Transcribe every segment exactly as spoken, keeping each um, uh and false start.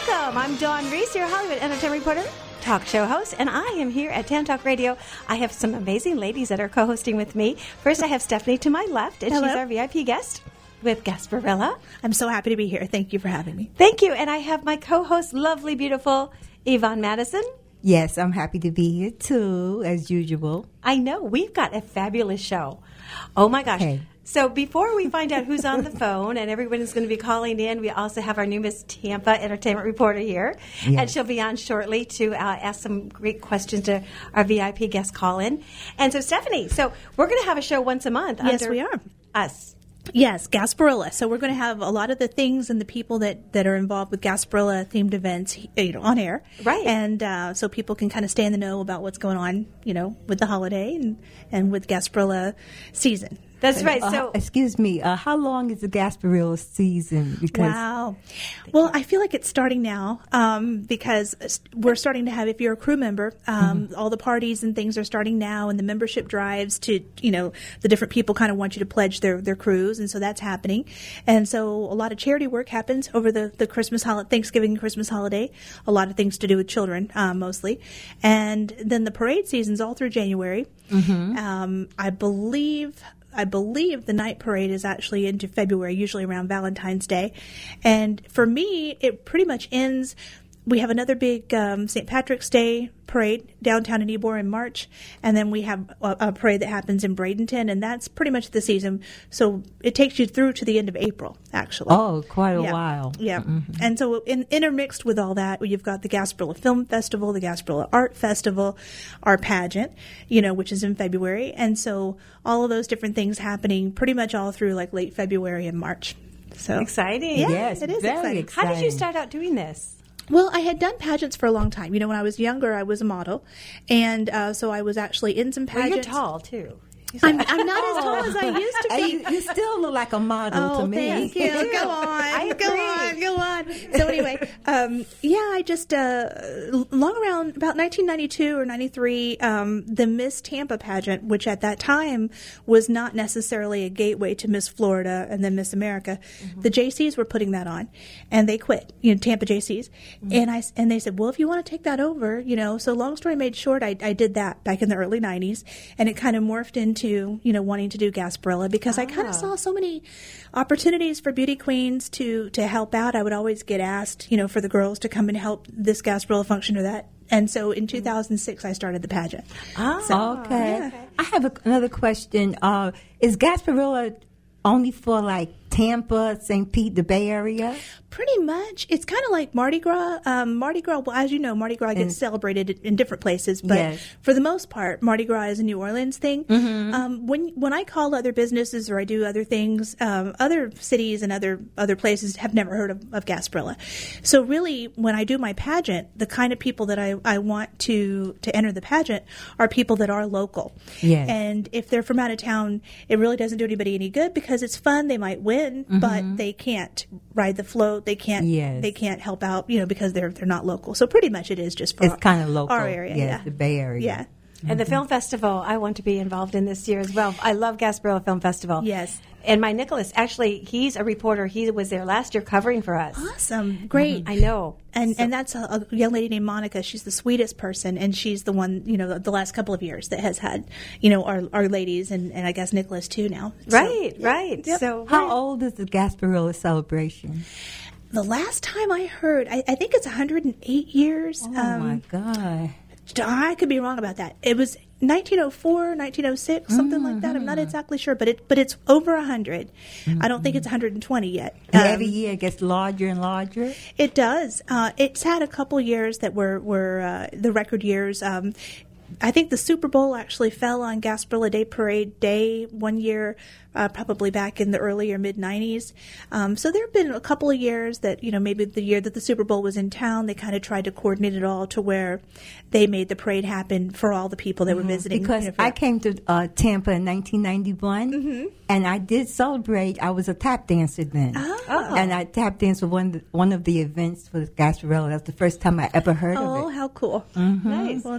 Welcome. I'm Dawn Reese, your Hollywood entertainment reporter, talk show host, and I am here at Tan Talk Radio. I have some amazing ladies that are co-hosting with me. First, I have Stephanie to my left, and Hello. She's our V I P guest with Gasparilla. I'm so happy to be here. Thank you for having me. Thank you. And I have my co-host, lovely, beautiful Yvonne Madison. Yes, I'm happy to be here too, as usual. I know. We've got a fabulous show. Oh, my gosh. Okay. So before we find out who's on the phone, and everyone is going to be calling in, we also have our new Miss Tampa entertainment reporter here. Yes. And she'll be on shortly to uh, ask some great questions to our V I P guest call-in. And so, Stephanie, so we're going to have a show once a month. Yes, under we are. Us. Yes, Gasparilla. So we're going to have a lot of the things and the people that, that are involved with Gasparilla themed events, you know, on air. Right. And uh, so people can kind of stay in the know about what's going on, you know, with the holiday and, and with Gasparilla season. That's right. Uh, So, excuse me, uh, how long is the Gasparilla season? Because Wow. Well, I feel like it's starting now um, because we're starting to have, if you're a crew member, um, mm-hmm. all the parties and things are starting now, and the membership drives to, you know, the different people kind of want you to pledge their, their crews, and so that's happening. And so a lot of charity work happens over the, the Christmas holiday, Thanksgiving and Christmas holiday, a lot of things to do with children um, mostly. And then the parade season's all through January. Mm-hmm. Um, I believe... I believe the night parade is actually into February, usually around Valentine's Day. And for me, it pretty much ends. We have another big um, Saint Patrick's Day parade downtown in Ybor in March. And then we have a, a parade that happens in Bradenton, and that's pretty much the season. So it takes you through to the end of April, actually. Oh, quite a yeah. while. Yeah. Mm-hmm. And so in, intermixed with all that, you've got the Gasparilla Film Festival, the Gasparilla Art Festival, our pageant, you know, which is in February. And so all of those different things happening pretty much all through like late February and March. So exciting. Yeah, Yes, it is very exciting. exciting. How did you start out doing this? Well, I had done pageants for a long time. You know, when I was younger, I was a model. And uh, so I was actually in some Well, pageants. you're tall, too. I'm, I'm not as tall as I used to And be. you, you still look like a model Oh, to me. thank you. Go on. I Go agree. on. Go on. So anyway, um, yeah, I just, uh, long around about nineteen ninety-two or ninety-three, um, the Miss Tampa pageant, which at that time was not necessarily a gateway to Miss Florida and then Miss America. Mm-hmm. The J Cs were putting that on, and they quit, you know, Tampa J Cs. Mm-hmm. And I, and they said, well, if you want to take that over, you know, so long story made short, I, I did that back in the early nineties, and it kind of morphed into, you know, wanting to do Gasparilla because Ah. I kind of saw so many opportunities for beauty queens to to help out. I would always get asked, you know, for the girls to come and help this Gasparilla function or that. And so in two thousand six, I started the pageant. Ah, So, Okay. yeah. I have a, another question. Uh, is Gasparilla only for like Tampa, Saint Pete, the Bay Area? Pretty much. It's kind of like Mardi Gras. Um, Mardi Gras, well, as you know, Mardi Gras gets Mm. celebrated in different places, but Yes. for the most part, Mardi Gras is a New Orleans thing. Mm-hmm. Um, when when I call other businesses or I do other things, um, other cities and other other places have never heard of, of Gasparilla. So really, when I do my pageant, the kind of people that I, I want to, to enter the pageant are people that are local. Yes. And if they're from out of town, it really doesn't do anybody any good because it's fun. They might win, but they can't ride the float. They can't. Yes. They can't help out, you know, because they're they're not local. So pretty much it is just for It's kind of local. our area. Yes, yeah, the Bay Area. Yeah. And the film festival, I want to be involved in this year as well. I love Gasparilla Film Festival. Yes. And my Nicholas, actually, he's a reporter. He was there last year covering for us. Awesome. Great. I know. And So- and that's a, a young lady named Monica. She's the sweetest person, and she's the one, you know, the, the last couple of years that has had, you know, our our ladies and, and I guess Nicholas too now. So, Right, yeah. right. Yep. So How old is the Gasparilla celebration? The last time I heard, I, I think it's one hundred eight years. Oh, my God. I could be wrong about that. It was nineteen oh four, nineteen oh six, something like that. I'm not exactly sure, but it but it's over one hundred. I don't think it's one hundred twenty yet. And Um, every year it gets larger and larger? It does. Uh, it's had a couple years that were were uh, the record years. Um, I think the Super Bowl actually fell on Gasparilla Day Parade Day one year, uh, probably back in the early or mid nineties. Um, so there have been a couple of years that, you know, maybe the year that the Super Bowl was in town, they kind of tried to coordinate it all to where they made the parade happen for all the people that were visiting. Because you know, for- I came to uh, Tampa in nineteen ninety-one, Mm-hmm. and I did celebrate. I was a tap dancer then, Oh. and I tap danced for one of the, one of the events for Gasparilla. That's the first time I ever heard oh, of it. how cool. nice. Well, neat.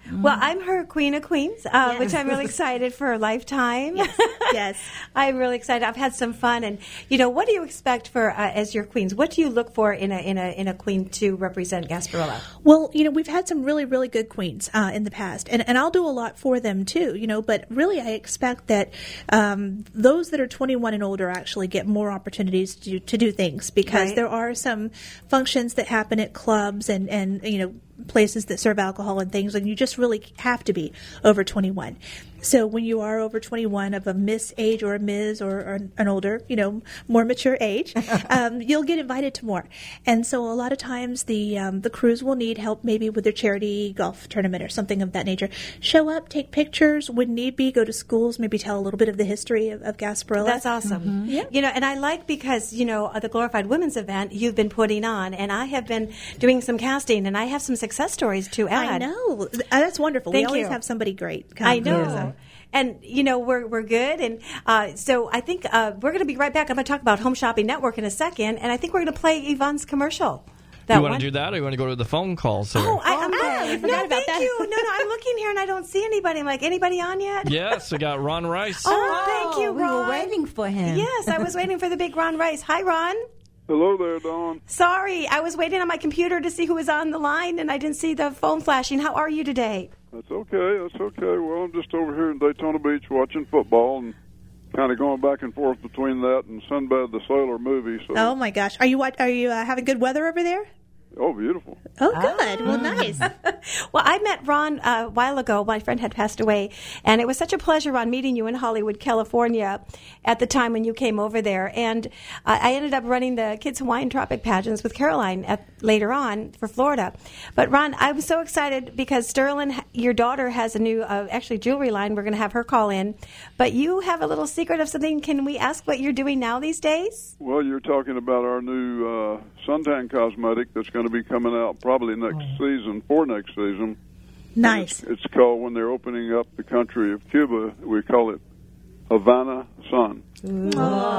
Well, I'm her Queen of Queens, uh, yes. which I'm really excited for a lifetime. Yes. yes. I'm really excited. I've had some fun. And, you know, what do you expect for uh, as your queens? What do you look for in a in a, in a queen to represent Gasparilla? Well, you know, we've had some really, really good queens uh, in the past. And, and I'll do a lot for them, too, you know. But really, I expect that um, those that are twenty-one and older actually get more opportunities to, to do things because right. there are some functions that happen at clubs and, and you know, places that serve alcohol and things, and you just really have to be over twenty-one. So when you are over twenty-one of a Miss age or a Miz or, or an older, you know, more mature age, um, you'll get invited to more. And so a lot of times the um, the crews will need help maybe with their charity golf tournament or something of that nature. Show up, take pictures, when need be, go to schools, maybe tell a little bit of the history of, of Gasparilla. That's awesome. Mm-hmm. Yeah. You know, and I like because, you know, the Glorified Women's event you've been putting on, and I have been doing some casting, and I have some success stories to add. I know. That's wonderful. Thank we always you. have somebody great come. I know. And, you know, we're we're good. And uh, so I think uh, we're going to be right back. I'm going to talk about Home Shopping Network in a second. And I think we're going to play Yvonne's commercial. That you want to do that, or you want to go to the phone calls? Here? Oh, I, I'm okay. not. No, thank you. No, no, I'm looking here and I don't see anybody. I'm like, anybody on yet? Yes, we got Ron Rice. Oh, oh thank you, Ron. We were waiting for him. Yes, I was waiting for the big Ron Rice. Hi, Ron. Hello there, Dawn. Sorry, I was waiting on my computer to see who was on the line, and I didn't see the phone flashing. How are you today? That's okay. That's okay. Well, I'm just over here in Daytona Beach watching football and kind of going back and forth between that and Sinbad the Sailor movie. So. Oh my gosh, are you are you uh, having good weather over there? Oh, beautiful. Oh, good. Ah. Well, nice. Well, I met Ron uh, a while ago. My friend had passed away, and it was such a pleasure, Ron, meeting you in Hollywood, California at the time when you came over there. And uh, I ended up running the Kids Hawaiian Tropic Pageants with Caroline at, later on for Florida. But, Ron, I was so excited because Sterling, your daughter, has a new, uh, actually, jewelry line. We're going to have her call in. But you have a little secret of something. Can we ask what you're doing now these days? Well, you're talking about our new uh, suntan cosmetic that's going to be coming out probably next oh. season, for next season. Nice. It's, it's called, when they're opening up the country of Cuba, we call it Havana Sun. Oh.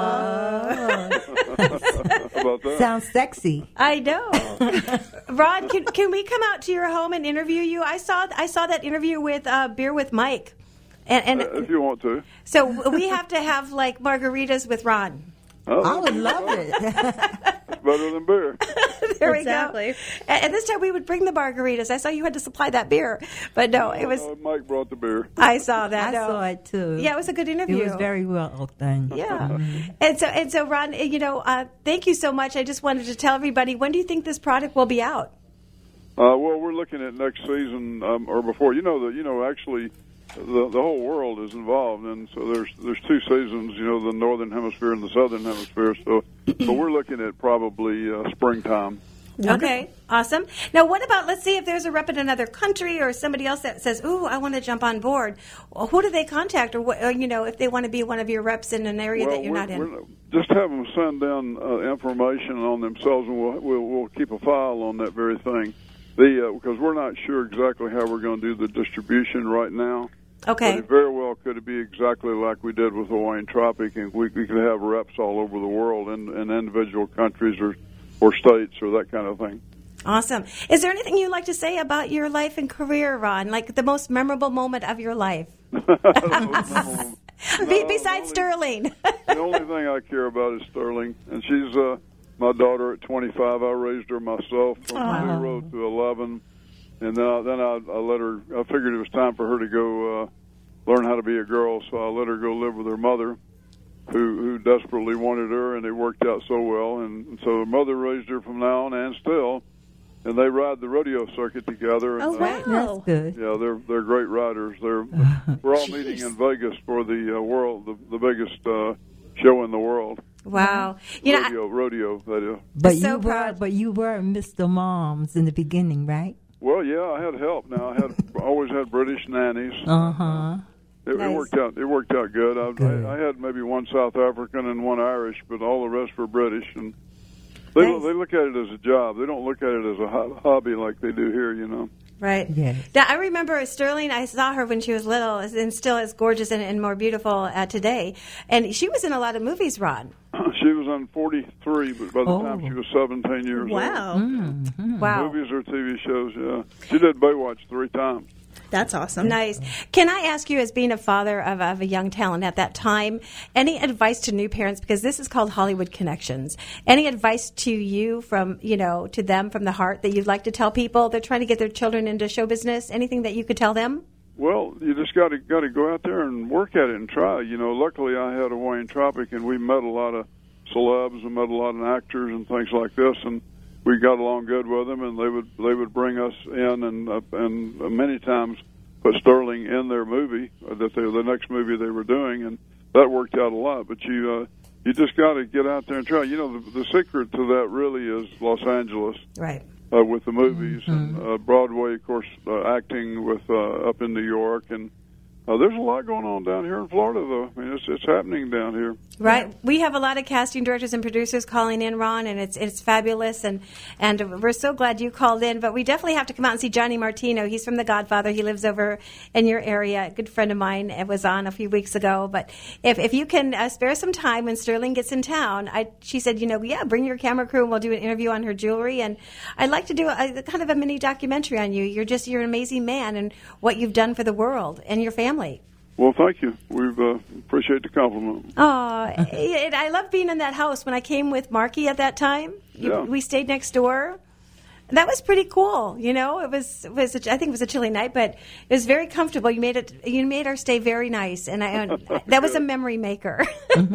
How about that? Sounds sexy. I know. Ron, can, can we come out to your home and interview you? I saw I saw that interview with uh, Beer with Mike. And, and uh, if you want to. So we have to have, like, margaritas with Ron. Oh, I would love it. It's better than beer. There exactly. we go. And, and this time we would bring the margaritas. I saw you had to supply that beer, but no, it was. Uh, Mike brought the beer. I saw that. I no. saw it too. Yeah, it was a good interview. It was very well done. Yeah, Mm-hmm. and so and so, Ron, you know, uh, thank you so much. I just wanted to tell everybody, when do you think this product will be out? Uh, well, we're looking at next season um, or before. You know, the you know actually. The, the whole world is involved, and so there's there's two seasons, you know, the northern hemisphere and the southern hemisphere. So, so we're looking at probably uh, springtime. Okay, awesome. Now, what about, let's see if there's a rep in another country or somebody else that says, "Ooh, I want to jump on board." Well, who do they contact, or what, or, you know, if they want to be one of your reps in an area well, that you're we're, not in? We're, just have them send down uh, information on themselves, and we'll, we'll we'll keep a file on that very thing. The uh, because we're not sure exactly how we're going to do the distribution right now. Okay. But it very well could be exactly like we did with Hawaiian Tropic, and we, we could have reps all over the world in, in individual countries or, or states or that kind of thing. Awesome. Is there anything you'd like to say about your life and career, Ron? Like the most memorable moment of your life? no, Be, besides the only, Sterling. The only thing I care about is Sterling, and she's uh, my daughter at twenty-five. I raised her myself from Aww. zero to eleven. And then I, then I, I let her. I figured it was time for her to go uh, learn how to be a girl, so I let her go live with her mother, who who desperately wanted her, and it worked out so well. And, and so her mother raised her from now on, and still, and they ride the rodeo circuit together. And, oh wow, uh, that's good. Yeah, they're they're great riders. They're we're all meeting in Vegas for the uh, world, the, the biggest uh, show in the world. Wow, you rodeo, know, I, rodeo. That is. But so you were, proud. but you were Mister Moms in the beginning, right? Well, yeah, I had help. Now I had always had British nannies. Uh huh. It, Nice. it worked out. It worked out good. I, Good. I, I had maybe one South African and one Irish, but all the rest were British. And they Nice. they look at it as a job. They don't look at it as a ho- hobby like they do here. You know. right. Yes. Now, I remember Sterling, I saw her when she was little and still as gorgeous and, and more beautiful uh, today. And she was in a lot of movies, Ron. She was on forty-three, but by the Oh. time she was seventeen years wow. Mm-hmm. Wow. old. Movies or T V shows, yeah. She did Baywatch three times. That's awesome. Nice. Can I ask you, as being a father of, of a young talent at that time, any advice to new parents? Because this is called Hollywood Connections. Any advice to you from, you know, to them from the heart that you'd like to tell people? They're trying to get their children into show business. Anything that you could tell them? Well, you just got to got to go out there and work at it and try. You know, luckily I had Hawaiian Tropic, and we met a lot of celebs and met a lot of actors and things like this, and we got along good with them. And they would they would bring us in, and uh, and many times put Sterling in their movie uh, that they the next movie they were doing, and that worked out a lot. But you uh, you just got to get out there and try. You know, the, the secret to that really is Los Angeles. Right. Uh, with the movies Mm-hmm. and uh, Broadway, of course, uh, acting with uh, up in New York, and uh, there's a lot going on down here in Florida, though. I mean, it's it's happening down here. Right. We have a lot of casting directors and producers calling in, Ron, and it's it's fabulous, and and we're so glad you called in. But we definitely have to come out and see Johnny Martino. He's from The Godfather. He lives over in your area. A good friend of mine was on a few weeks ago. But if if you can uh, spare some time when Sterling gets in town, I she said, you know, yeah, bring your camera crew and we'll do an interview on her jewelry. And I'd like to do a, a kind of a mini documentary on you. You're just you're an amazing man and what you've done for the world and your family. Well, thank you. We uh, appreciate the compliment. Oh, and I love being in that house. When I came with Marky at that time, Yeah. we stayed next door. That was pretty cool. You know, it was it was a, I think it was a chilly night, but it was very comfortable. You made it. You made our stay very nice, and I and that was a memory maker.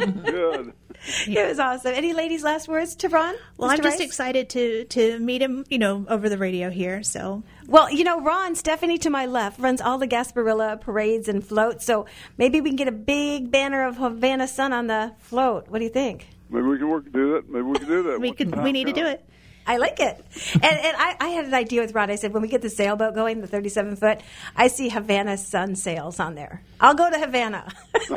Good. It was awesome. Any ladies' last words to Ron? Well, Mister I'm just Rice? excited to to meet him, you know, over the radio here. So Well, you know, Ron, Stephanie to my left runs all the Gasparilla parades and floats, so maybe we can get a big banner of Havana Sun on the float. What do you think? Maybe we can work do that. Maybe we can do that. we when could the we time need to do comes. it. I like it. And, and I, I had an idea with Ron. I said, when we get the sailboat going, the thirty-seven foot, I see Havana Sun sails on there. I'll go to Havana.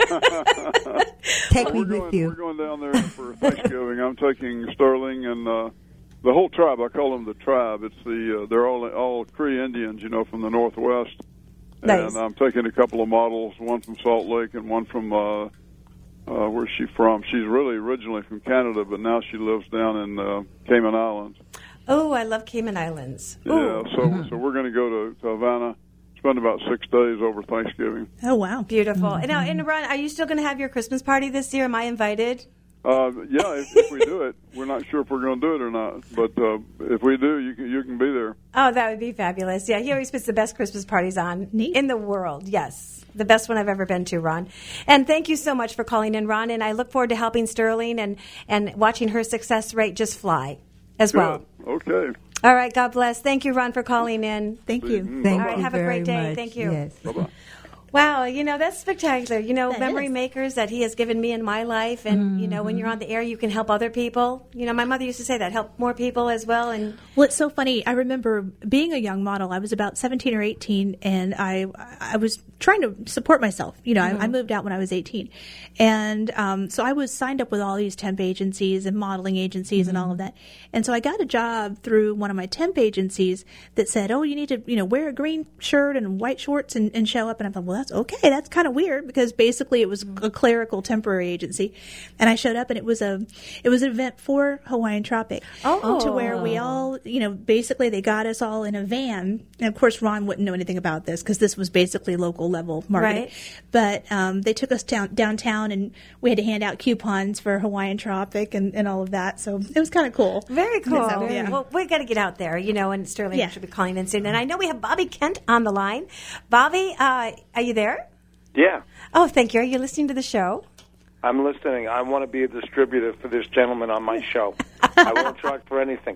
Take me We're with going, you. we're going down there for Thanksgiving. I'm taking Sterling and uh, the whole tribe. I call them the tribe. It's the uh, they're all all Cree Indians, you know, from the Northwest. Nice. And I'm taking a couple of models, one from Salt Lake and one from uh, uh, where's she from? She's really originally from Canada, but now she lives down in uh, Cayman Islands. Oh, I love Cayman Islands. Yeah, Ooh, so so we're going to go to, to Havana, spend about six days over Thanksgiving. Oh wow. beautiful. And now, and Ron, are you still going to have your Christmas party this year? Am I invited? Uh, yeah, if, if we do it, we're not sure if we're going to do it or not. But uh, if we do, you can you can be there. Oh, that would be fabulous. Yeah, he always puts the best Christmas parties on Neat. in the world. Yes, the best one I've ever been to, Ron. And thank you so much for calling in, Ron. And I look forward to helping Sterling and, and watching her success rate just fly as well. Good. Okay. All right, God bless. Thank you, Ron, for calling in. Thank you. Thank All right, you have a very great day. much. Thank you. Yes. Bye-bye. Wow, you know, that's spectacular. You know, That memory is. makers that he has given me in my life. And, you know, when you're on the air, you can help other people. You know, my mother used to say that, help more people as well. And Well, it's so funny. I remember being a young model. I was about seventeen or eighteen, and I I was trying to support myself. You know, I, I moved out when I was eighteen, and um, so I was signed up with all these temp agencies and modeling agencies and all of that. And so I got a job through one of my temp agencies that said, "Oh, you need to, you know, wear a green shirt and white shorts and, and show up." And I thought, "Well, that's okay. That's kind of weird," because basically it was a clerical temporary agency. And I showed up, and it was a it was an event for Hawaiian Tropic. Oh. To where we all, you know, basically they got us all in a van. And of course, Ron wouldn't know anything about this because this was basically local level marketing. Right. But um, they took us down, downtown, and we had to hand out coupons for Hawaiian Tropic and, and all of that. So it was kind of cool. very cool. So, yeah. Well, we got to get out there, you know, and Sterling Yeah. should be calling in soon. And I know we have Bobby Kent on the line. Bobby, uh, are you there? Yeah, Oh, thank you. Are you listening to the show? I'm listening. I want to be a distributor for this gentleman on my show. I won't charge for anything.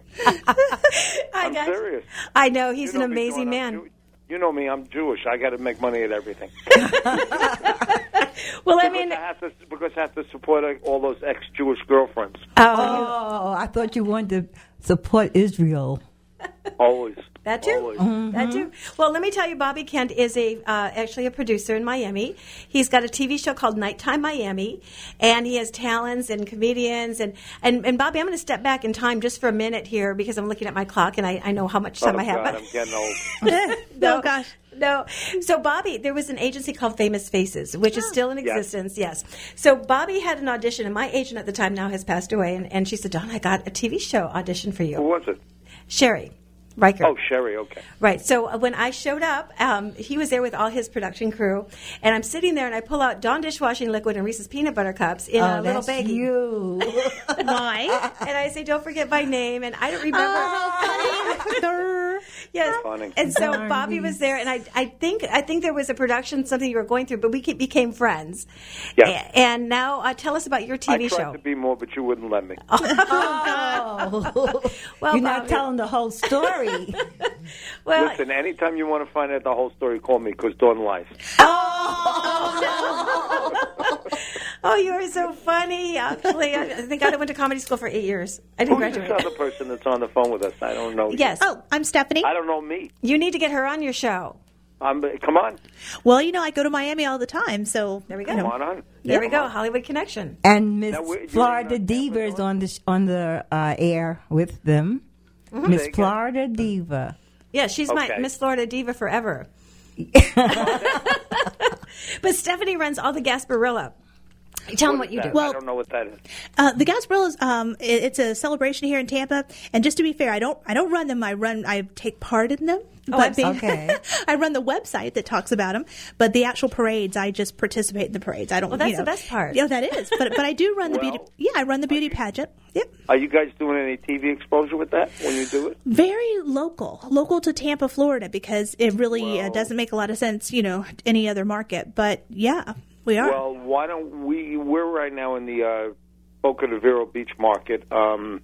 I I'm got- serious. I know. He's You know an me, amazing Dawn, I'm man. Jew- You know me. I'm Jewish. I got to make money at everything. Well, I because mean, I have to because I have to support uh, all those ex-Jewish girlfriends. oh, Oh, I thought you wanted to support Israel. Always. that too. Always. That too. Well, let me tell you, Bobby Kent is a uh, actually a producer in Miami. He's got a T V show called Nighttime Miami, and he has talents and comedians. And, and, and Bobby, I'm going to step back in time just for a minute here because I'm looking at my clock and I, I know how much time oh, I have. God, but- I'm getting old. no, Oh, gosh. No. So, Bobby, there was an agency called Famous Faces, which is still in existence, yes. So, Bobby had an audition, and my agent at the time now has passed away, and, and she said, Dawn, I got a T V show audition for Who you. was it? Sherry. Riker. Oh, Sherry, okay. Right. So uh, when I showed up, um, he was there with all his production crew, and I'm sitting there, and I pull out Dawn dishwashing liquid and Reese's peanut butter cups in oh, a little that's baggie. you. Why? And I say, "Don't forget my name," and I don't remember. Oh, yes. Funny. And so Darn Bobby was there, and I, I think, I think there was a production something you were going through, but we ke- became friends. Yeah. A- And now, uh, tell us about your T V I tried show. to be more, but you wouldn't let me. Oh. Well, You're not Bobby- telling the whole story. Well, Listen, anytime you want to find out the whole story, call me, because Dawn lies. oh, you are so funny. Actually, I, I think I went to comedy school for eight years. I didn't Who's graduate. this other person that's on the phone with us? I don't know. Yes. Oh, I'm Stephanie. I don't know me. You need to get her on your show. Um, come on. Well, you know, I go to Miami all the time, so There we go. you know. Come on on. There we go. Hollywood Connection. And Miss Now, where- you're Florida in, uh, Diva is Tampa, on the sh- on the uh, air with them. Mm-hmm. Miss Say again. Florida Diva. Yeah, she's my Okay. Miss Florida Diva forever. But Stephanie runs all the Gasparilla. Tell them what is you that? do. I don't know what that is. Uh, the Gasparillas, um, it, it's a celebration here in Tampa, and just to be fair, I don't, I don't run them. I run, I take part in them. Oh, I'm being- okay. I run the website that talks about them, but the actual parades, I just participate in the parades. I don't. Well, that's you know, the best part. Yeah, that is. But but I do run the Well, beauty. Yeah, I run the beauty pageant. Yep. Are you guys doing any T V exposure with that when you do it? Very local, local to Tampa, Florida, because it really uh, Well- doesn't make a lot of sense, you know, any other market. But yeah, we are. Well, why don't we? We're right now in the uh, Boca de Vero Beach Market um,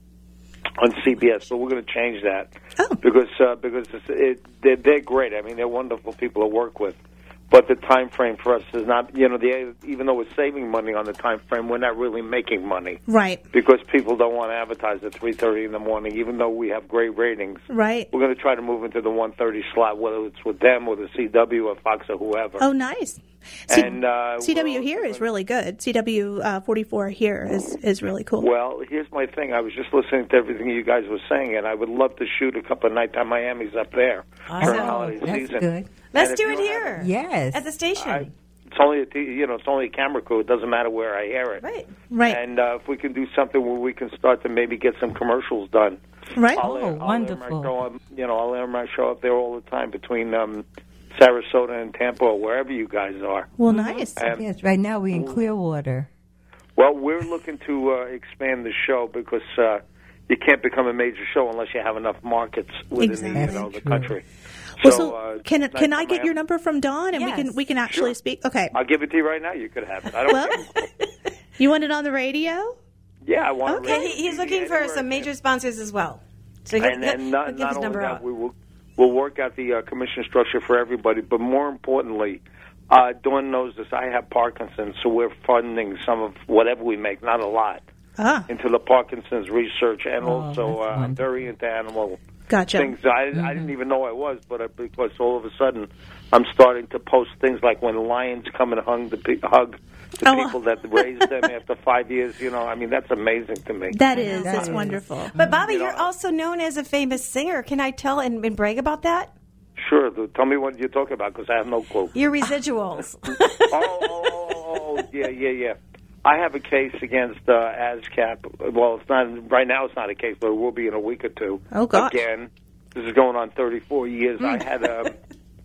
on C B S, but we're going to change that Oh. because uh, because it's, it, they're, they're great. I mean, they're wonderful people to work with. But the time frame for us is not, you know, the, even though we're saving money on the time frame, we're not really making money Right, because people don't want to advertise at three thirty in the morning, even though we have great ratings. right. We're going to try to move into the one thirty slot, whether it's with them or the C W or Fox or whoever. Oh, nice. C- And, uh, C W we're here also is gonna- really good. C W uh, forty-four here is, is really cool. Well, here's my thing. I was just listening to everything you guys were saying, and I would love to shoot a couple of nighttime Miamis up there for Awesome. the holiday That's season. good. Let's And if do you it don't here. have Yes. At the station. I, it's only a t- you know it's only a camera crew. It doesn't matter where I hear it. Right. Right, And uh, if we can do something where we can start to maybe get some commercials done. right. I'll, Oh, air- I'll air my wonderful. show up- you know, I'll air my show up there all the time between um, Sarasota and Tampa or wherever you guys are. Well, nice. And, Yes, right now we're in Clearwater. Well, we're looking to uh, expand the show because uh, you can't become a major show unless you have enough markets within Exactly. the, you know, the True. country. Well, so uh, can nice can I to get have- your number from Dawn, and Yes. we can we can actually Sure. speak? Okay. I'll give it to you right now. You could have it. I don't Well, care. you want it on the radio? Yeah, I want Okay. it. He, he's looking for some major sponsors as well. So he'll, And, and he'll, not, he'll give not his only number that, out. we will we'll work out the uh, commission structure for everybody. But more importantly, uh, Dawn knows this. I have Parkinson's, so we're funding some of whatever we make, not a lot, Ah, into the Parkinson's research, and Oh, also that's uh, I'm wonderful. very into animal gotcha. things. I, I didn't even know I was, but I, because all of a sudden I'm starting to post things like when lions come and hug the pe- hug the Oh, wow. people that raised them after five years. You know, I mean that's amazing to me. That is, That that's is. wonderful. But Bobby, You know, you're also known as a famous singer. Can I tell and, and brag about that? Sure, th- tell me what you're talking about because I have no clue. Your residuals. oh, oh, oh, oh, oh, yeah, yeah, yeah. I have a case against uh, ASCAP. Well, it's not right now. It's not a case, but it will be in a week or two. Oh, gosh. Again, this is going on thirty-four years. I had a,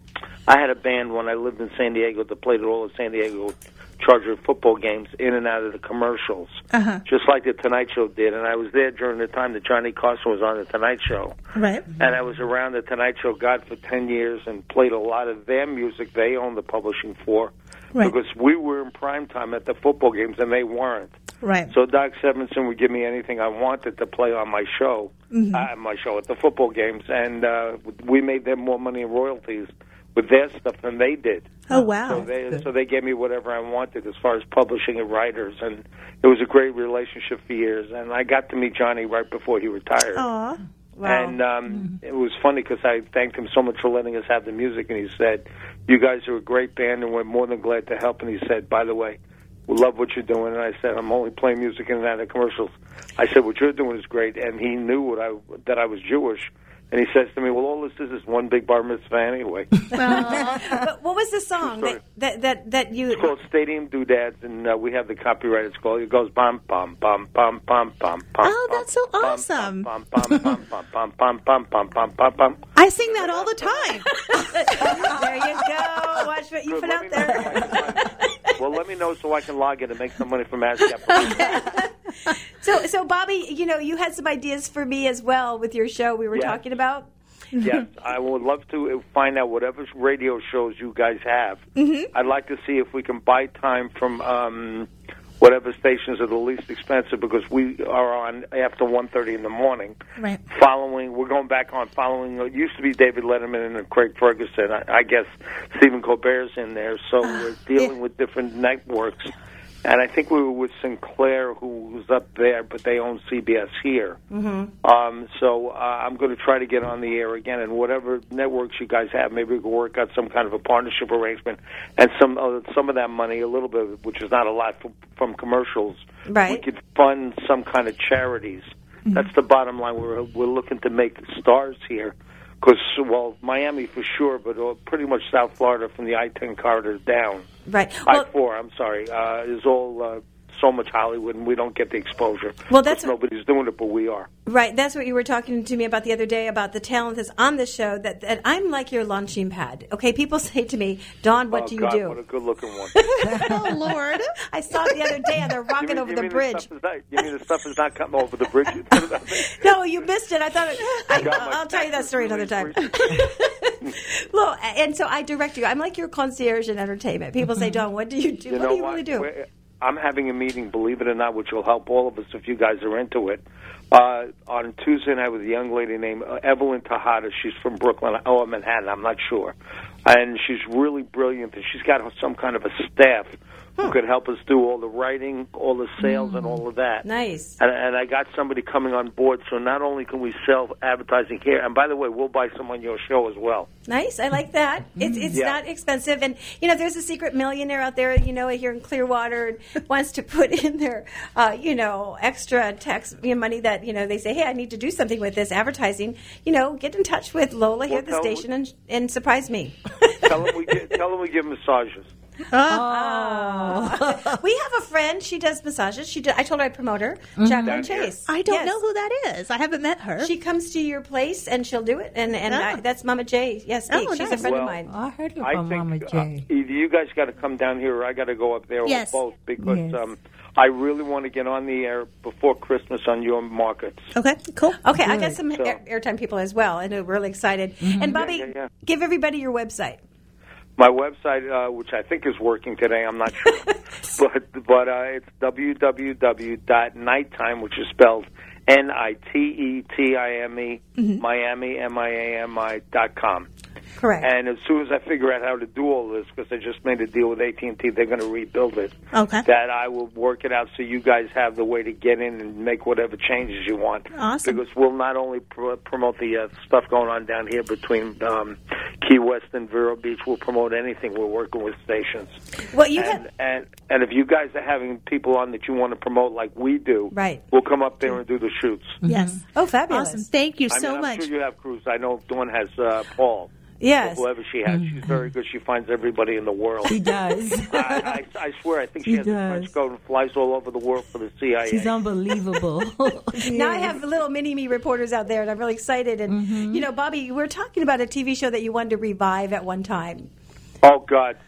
I had a band when I lived in San Diego that played at all the San Diego Charger football games in and out of the commercials, Uh-huh. just like the Tonight Show did. And I was there during the time that Johnny Carson was on the Tonight Show. Right. And I was around the Tonight Show God for ten years and played a lot of their music they owned the publishing for. Right. Because we were in prime time at the football games and they weren't. Right. So Doc Severinsen would give me anything I wanted to play on my show, Mm-hmm. uh, my show at the football games, and uh, we made them more money in royalties with their stuff than they did. Oh, wow. So they so they gave me whatever I wanted as far as publishing and writers, and it was a great relationship for years. And I got to meet Johnny right before he retired. Aw. Wow. And um, it was funny because I thanked him so much for letting us have the music, and he said, "You guys are a great band, and we're more than glad to help." And he said, "By the way, we love what you're doing." And I said, "I'm only playing music in and out of commercials." I said, "What you're doing is great." And he knew what I that I was Jewish, And he says to me, well, all this is is one big bar mitzvah anyway. But what was the song that, that, that, that you... It's called Stadium Doodads, and uh, we have the copyright. It's called, it goes bum, bum, bum, bum, bum, bum, bum. Oh, that's so awesome. Bum, bum, bum, bum, bum, bum, bum, bum, bum, bum, bum. I sing that all the time. There you go. Watch what you Good, put let out me there. know. Well, let me know so I can log in and make some money from ASCAP. So, so Bobby, you know, you had some ideas for me as well with your show we were Yes. talking about. Yes, I would love to find out whatever radio shows you guys have. Mm-hmm. I'd like to see if we can buy time from um, whatever stations are the least expensive, because we are on after one thirty in the morning. Right. Following, we're going back on following. It used to be David Letterman and Craig Ferguson. I, I guess Stephen Colbert's in there. So uh, we're dealing yeah. with different networks. And I think we were with Sinclair, who was up there, but they own C B S here. Mm-hmm. Um, so uh, I'm going to try to get on the air again, and whatever networks you guys have, maybe we can work out some kind of a partnership arrangement, and some uh, some of that money, a little bit, which is not a lot from, from commercials, Right. we could fund some kind of charities. Mm-hmm. That's the bottom line. We're we're looking to make stars here. Because, well, Miami for sure, but uh, pretty much South Florida from the I ten corridor down. Right. Well, I four, I'm sorry, uh, is all uh, so much Hollywood, and we don't get the exposure. Well, that's what, nobody's doing it, but we are. right. That's what you were talking to me about the other day about the talent that's on the show. That, that I'm like your launching pad. Okay, people say to me, Dawn, what oh, do you God, do? What a good-looking one. Oh, Lord. I saw it the other day, and they're You rocking mean- over you the mean bridge. stuff is not, you mean the stuff is not coming over the bridge? No, you missed it. I thought it, I, got my I'll tell you that story another time. really Well, and so I direct you. I'm like your concierge in entertainment. People say, Dawn, what do you do? You what know do you what? really do? We're- I'm having a meeting, believe it or not, which will help all of us if you guys are into it. Uh, on Tuesday night with a young lady named uh, Evelyn Tejada. She's from Brooklyn, oh, Manhattan, I'm not sure. And she's really brilliant, and she's got some kind of a staff who could help us do all the writing, all the sales, and all of that. Nice. And, and I got somebody coming on board, so not only can we sell advertising here, and by the way, we'll buy some on your show as well. Nice. I like that. It's it's Yeah. not expensive. And, you know, there's a secret millionaire out there, you know, here in Clearwater and wants to put in their, uh, you know, extra tax you know, money that, you know, they say, hey, I need to do something with this advertising. You know, get in touch with Lola here Well, at the tell them station and, and surprise me. Tell them we give, tell them we give massages. Oh. We have a friend. She does massages. She do, I told her I'd promote her, Jacqueline Down here. Chase. I don't Yes. know who that is. I haven't met her. She comes to your place and she'll do it. And, and Oh. I, that's Mama J. Yes, Oh, She's a nice. friend Well, of mine. I heard it I from think Mama uh, J. either you guys got to come down here or I got to go up there, Yes. or both, because Yes. um, I really want to get on the air before Christmas on your markets. Okay, cool. Okay, I got Good. some So- air, airtime people as well, and we're really excited. And Bobby, Yeah, yeah, yeah. give everybody your website. My website, uh, which I think is working today, I'm not sure, but but uh, it's w w w dot nighttime, which is spelled N I T E T I M E, Miami, M I A M I, dot com. Correct. And as soon as I figure out how to do all this, because I just made a deal with A T and T, they're going to rebuild it. Okay. That I will work it out so you guys have the way to get in and make whatever changes you want. Awesome. Because we'll not only pr- promote the uh, stuff going on down here between um, Key West and Vero Beach, we'll promote anything. We're working with stations. well, you And, have and and if you guys are having people on that you want to promote like we do, Right. we'll come up there and do the shoots. Yes. oh fabulous. Awesome. Thank you I so mean, I'm much. sure you have crews. I know Dawn has uh, Paul. Yes. Whoever she has, she's very good. She finds everybody in the world. She does. I, I, I swear, I think she, She has a does. French coat and flies all over the world for the C I A. She's unbelievable. Now I have little mini me reporters out there, and I'm really excited. And you know, Bobby, you were talking about a T V show that you wanted to revive at one time. Oh God!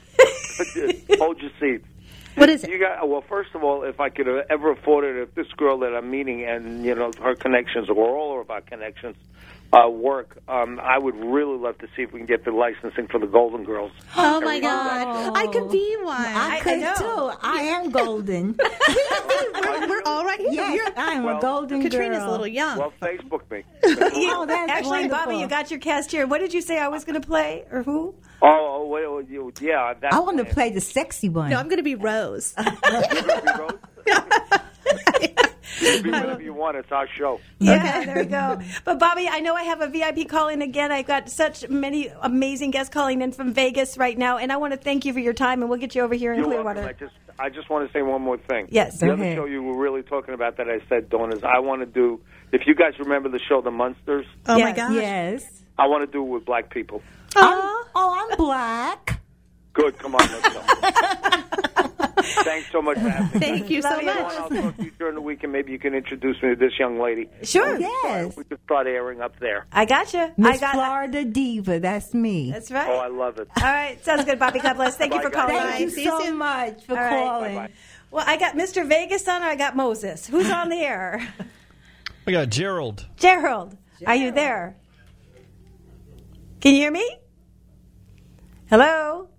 Hold your seat. What is it? You got well. First of all, if I could have ever afford it, if this girl that I'm meeting and you know her connections, or all of our connections, uh, work, um, I would really love to see if we can get the licensing for the Golden Girls. Oh my Every- God! I could be one. I I could know. too. I am golden. we're, we're all right here. Yes, You're- I am Well, a golden Katrina's girl. a little young. Well, Facebook me. Oh, that's Actually, wonderful. Bobby, you got your cast here. What did you say I was going to play, or who? Oh, well, you, yeah. That's I want to play the sexy one. no, I'm going to be Rose. You're gonna be Rose? You be whatever you want. It's our show. Yeah, there you go. But, Bobby, I know I have a V I P call-in again. I've got such many amazing guests calling in from Vegas right now, and I want to thank you for your time, and we'll get you over here in You're Clearwater. welcome. I just, I just want to say one more thing. Yes. The Go other ahead. show you were really talking about that I said, Dawn, is I want to do, if you guys remember the show The Munsters, Oh, my Yes. gosh. Yes. I want to do it with black people. I'm, oh, I'm black. Good. Come on, let's go. Thanks so much for having me. Thank you so Love you. much. I'll talk to you during the week, and maybe you can introduce me to this young lady. Sure. Yes. We could start airing up there. I got you. I Miss got Florida Diva. That's me. That's right. Oh, I love it. All right. Sounds good, Bobby. God bless. Thank you Bye, for guys. calling. Thank you See you so soon. much for All right. calling. Bye-bye. Well, I got Mister Vegas on, or I got Moses. Who's on the air? We got Gerald. Gerald, are you there? Can you hear me? Hello?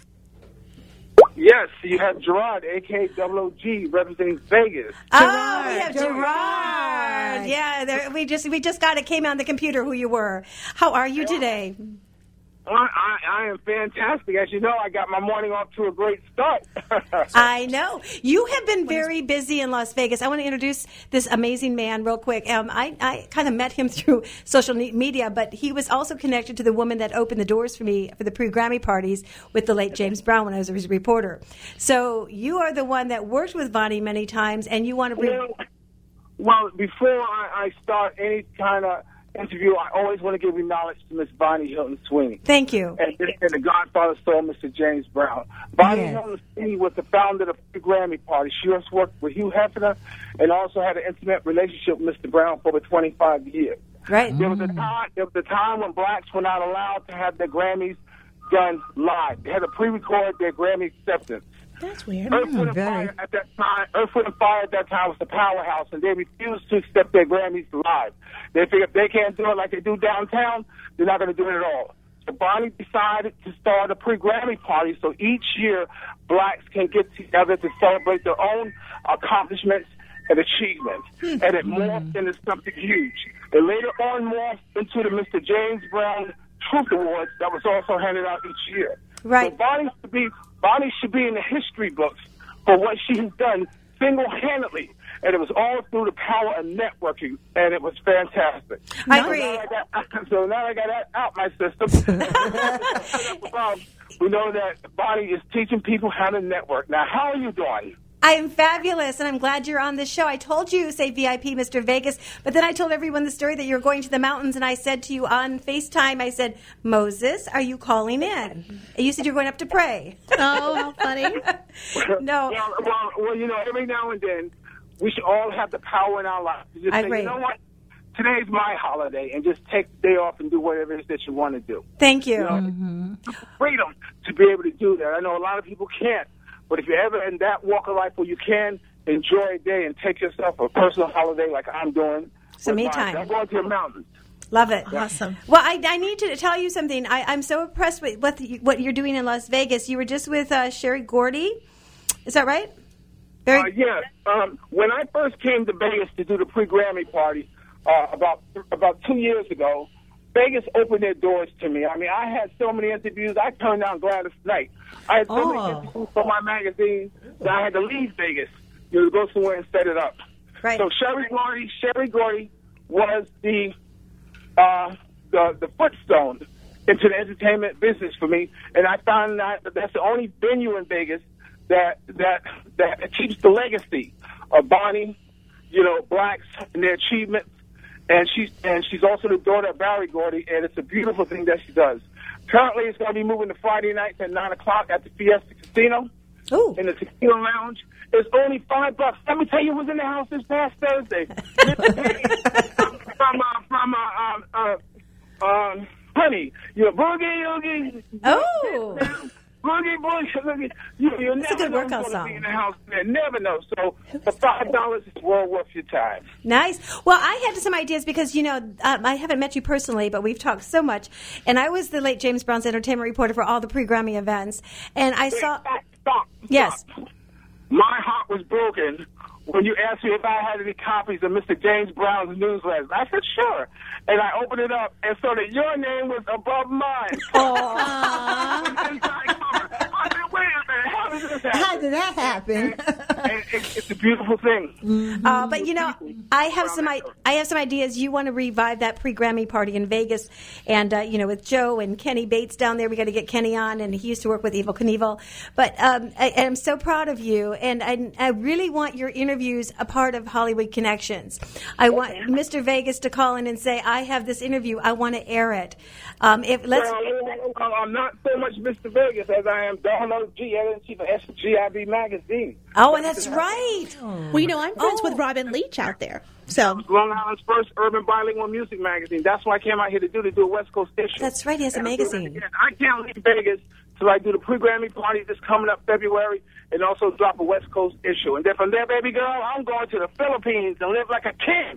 Yes, you have Gerard, a k a. Double O G, representing Vegas. Oh, we have Gerard. Gerard. Yeah, there, we just we just got it came on the computer who you were. How are you today? I, I, I am fantastic. As you know, I got my morning off to a great start. I know. You have been very busy in Las Vegas. I want to introduce this amazing man real quick. Um, I, I kind of met him through social ne- media, but he was also connected to the woman that opened the doors for me for the pre-Grammy parties with the late James Brown when I was a reporter. So you are the one that worked with Bonnie many times, and you want to bring... well, well, before I, I start any kind of interview, I always want to give acknowledge to Miss Bonnie Hilton Sweeney. Thank you. And, and the Godfather soul, Mister James Brown. Bonnie Yes. Hilton Sweeney was the founder of the Grammy Party. She also worked with Hugh Hefner and also had an intimate relationship with Mister Brown for over twenty-five years. Right. There was a time. There was a time when blacks were not allowed to have their Grammys done live. They had to pre-record their Grammy acceptance. That's weird. Earth, Wind, and very. Fire at that time. Earth, Wind, and Fire at that time was the powerhouse, and they refused to accept their Grammys live. They figured if they can't do it like they do downtown, they're not going to do it at all. So Bonnie decided to start a pre-Grammy party, so each year blacks can get together to celebrate their own accomplishments and achievements, and it morphed into something huge. It later on morphed into the Mister James Brown Truth Awards that was also handed out each year. Right. So Bonnie should be Bonnie should be in the history books for what she has done single-handedly, and it was all through the power of networking, and it was fantastic. I So agree. now I got, so now I got that out my system. um, we know that Bonnie is teaching people how to network. Now, how are you doing? I am fabulous, and I'm glad you're on this show. I told you, say V I P, Mister Vegas, but then I told everyone the story that you were going to the mountains, and I said to you on FaceTime, I said, Moses, are you calling in? And you said you're going up to pray. Oh, how funny. No. Well, well, well, you know, every now and then, we should all have the power in our lives to just I say, agree. you know what? Today's my holiday, and just take the day off and do whatever it is that you want to do. Thank you. You know, freedom to be able to do that. I know a lot of people can't, but if you're ever in that walk of life where you can, enjoy a day and take yourself a personal holiday like I'm doing. Some with me mine. time. I'm going to the mountains. Love it. Awesome. Well, I, I need to tell you something. I, I'm so impressed with what, the, what you're doing in Las Vegas. You were just with uh, Sherry Gordy. Is that right? Very- Uh, yeah. Um, when I first came to Vegas to do the pre-Grammy party uh, about about two years ago, Vegas opened their doors to me. I mean, I had so many interviews. I turned down Gladys Knight. I had so Oh. many interviews for my magazine that I had to leave Vegas, you know, to go somewhere and set it up. Right. So Sherry Gordy, Sherry Gordy was the uh, the the footstone into the entertainment business for me, and I found out that that's the only venue in Vegas that that that keeps the legacy of Bonnie, you know, blacks and their achievements. And she's and she's also the daughter of Barry Gordy, and it's a beautiful thing that she does. Currently, it's going to be moving to Friday nights at nine o'clock at the Fiesta Casino Ooh. in the Tequila Lounge. It's only five bucks. Let me tell you, who was in the house this past Thursday. from uh, from uh, um, uh, um, Honey, you know, boogie, boogie. Oh. Boogie, boogie, boogie. You, you That's a never good know workout who's gonna song. be in the house. You never know. So for five dollars, it's well worth your time. Nice. Well, I had some ideas because, you know, um, I haven't met you personally, but we've talked so much. And I was the late James Brown's entertainment reporter for all the pre-Grammy events. And I saw... Stop, stop, Yes. stop. My heart was broken when you asked me if I had any copies of Mister James Brown's newsletter. I said, sure. And I opened it up and saw that your name was above mine. Aw. Inside cover. I said, wait a minute, how did this happen? How did that happen? And it's, it's a beautiful thing. Mm-hmm. Uh, but you know, I have some I, I have some ideas. You want to revive that pre-Grammy party in Vegas, and uh, you know, with Joe and Kenny Bates down there, we got to get Kenny on, and he used to work with Evel Knievel. But um, I, I'm so proud of you, and I, I really want your interviews a part of Hollywood Connections. I want Mister Vegas to call in and say, "I have this interview. I want to air it." Um, if let's. Well, I'm not so much Mister Vegas as I am Donald G, editor-in-chief of S G I B magazine. Oh, and that's right. Well, you know, I'm friends Oh. with Robin Leach out there. So Long Island's first urban bilingual music magazine. That's what I came out here to do, to do a West Coast issue. That's right. He has a And I'm doing it magazine. again. I can't leave Vegas till I do the pre-Grammy party that's coming up February, and also drop a West Coast issue. And then from there, baby girl, I'm going to the Philippines and live like a king.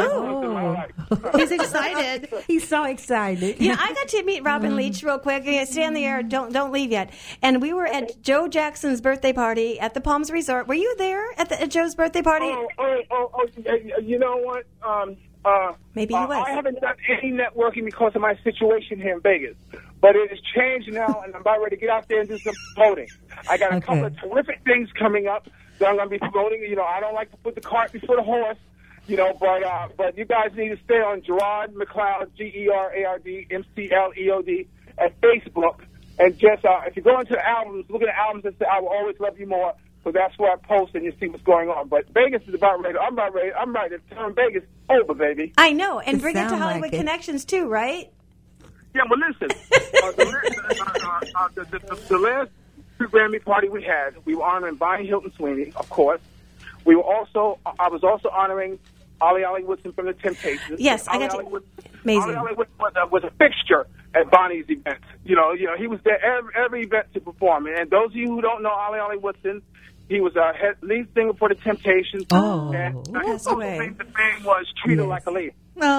Oh. he's excited. He's so excited. You know, I got to meet Robin Leach real quick. Yeah, stay on the air. Don't don't leave yet. And we were at Joe Jackson's birthday party at the Palms Resort. Were you there at, the, at Joe's birthday party? Oh, oh, oh, oh, you know what? Um, uh, Maybe he uh, was. I haven't done any networking because of my situation here in Vegas. But it has changed now, and I'm about ready to get out there and do some promoting. I got a Okay. couple of terrific things coming up that I'm going to be promoting. You know, I don't like to put the cart before the horse, you know, but uh, but you guys need to stay on Gerard McLeod, G E R A R D M C L E O D, at Facebook. And just, uh, if you go into the albums, look at the albums and say, I Will Always Love You More, so that's where I post and you see what's going on. But Vegas is about ready. I'm about ready. I'm ready to turn Vegas over, baby. I know. And It bring it to sound Hollywood like it. Connections, too, right? Yeah, well, listen. uh, the, uh, uh, uh, the, the, the, the last Grammy party we had, we were honoring Bonnie Hilton Sweeney, of course. We were also, I was also honoring Ollie Ollie Woodson from the Temptations. Yes, I Ollie got to- Ollie Woodson, Amazing. Ollie Ollie Woodson was a, was a fixture at Bonnie's event. You know, you know, he was there every, every event to perform. And those of you who don't know Ollie Ollie Woodson, he was a head, lead singer for the Temptations. Oh. And uh, his Passed away. claim to fame was Treat Her Yes. Like a Lady.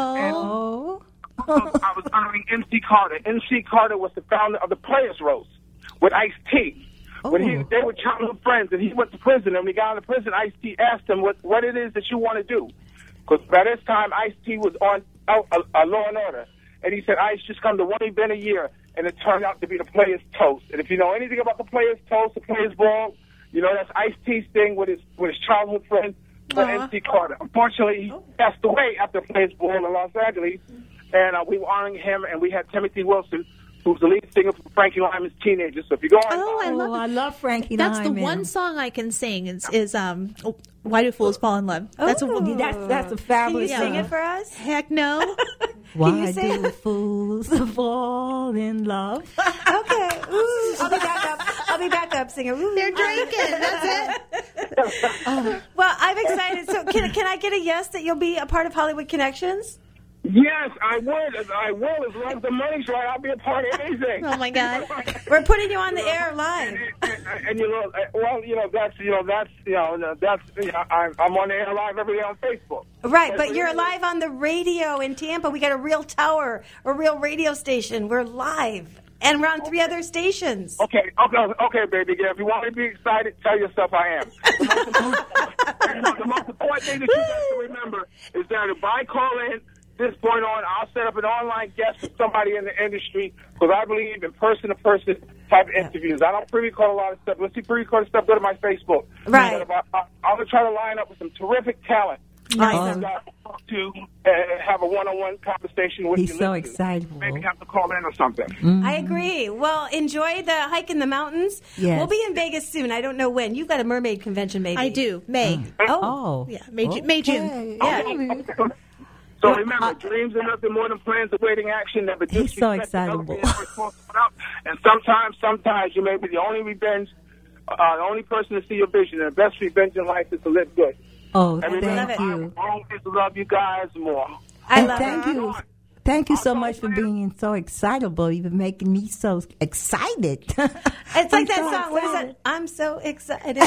Oh, Oh. I was honoring M C Carter. M C Carter was the founder of the Players Roast with Ice-T. When he, Oh. they were childhood friends, and he went to prison, and when he got out of prison, Ice-T asked him what, what it is that you want to do. Because by this time, Ice-T was on out, a, a Law and Order. And he said, Ice, just come to one event a year, and it turned out to be the Players Toast. And if you know anything about the Players Toast, the Players Ball, you know that's Ice-T's thing with his, with his childhood friend, with Aw. M C Carter. Unfortunately, he passed away after the Players Ball in Los Angeles. And uh, we were honoring him, and we had Timothy Wilson, who was the lead singer for Frankie Lyman's Teenagers. So if you go on, Oh, I Oh, love I love Frankie that's the Lyman. one song I can sing. Is, is um, Why Do Fools Fall in Love? That's a Oh. That's that's a Can you fabulous sing song. it for us? heck no. Why sing do fools fall in love? Okay. Ooh, I'll be back up. I'll be back up, singer. Ooh. They're drinking. That's it. Well, I'm excited. So can, can I get a yes that you'll be a part of Hollywood Connections? yes, I would. I will. As long as the money's right, I'll be a part of anything. Oh my God. We're putting you on the air live. And, and, and, you know, uh, well, you know, that's you know, that's you know, that's you know, I'm, I'm on the air live every day on Facebook. Right, but you're live on the radio in Tampa. We got a real tower, a real radio station. We're live. And we're on three other stations. Okay, okay, okay, baby girl. If you want me to be excited, tell yourself I am. The most important, the most important thing that you got to remember is that if I call in this point on, I'll set up an online guest with somebody in the industry because I believe in person-to-person type interviews. I don't pre-record a lot of stuff. Let's see pre-recorded stuff. Go to my Facebook. Right. But I, I, I'm going to try to line up with some terrific talent. Awesome. that I can talk to and have a one-on-one conversation with He's you. so listen. excitable. Maybe have to call in or something. I agree. Well, enjoy the hike in the mountains. Yes. We'll be in Vegas soon. I don't know when. You've got a mermaid convention, maybe. I do. May. Oh. Oh. Yeah, May, Ju- May, June. Okay. Yeah. So remember, dreams are nothing more than plans awaiting action. Never He's so disrespect another excitable. man's responsibility. And sometimes, sometimes you may be the only revenge, uh, the only person to see your vision. And the best revenge in life is to live good. Oh, And thank remember, it. you. I always love you guys more. I And love thank it. you. Thank you so much for being so excitable. You've been making me so excited. It's like I'm that so song. What is excited. it? I'm so excited.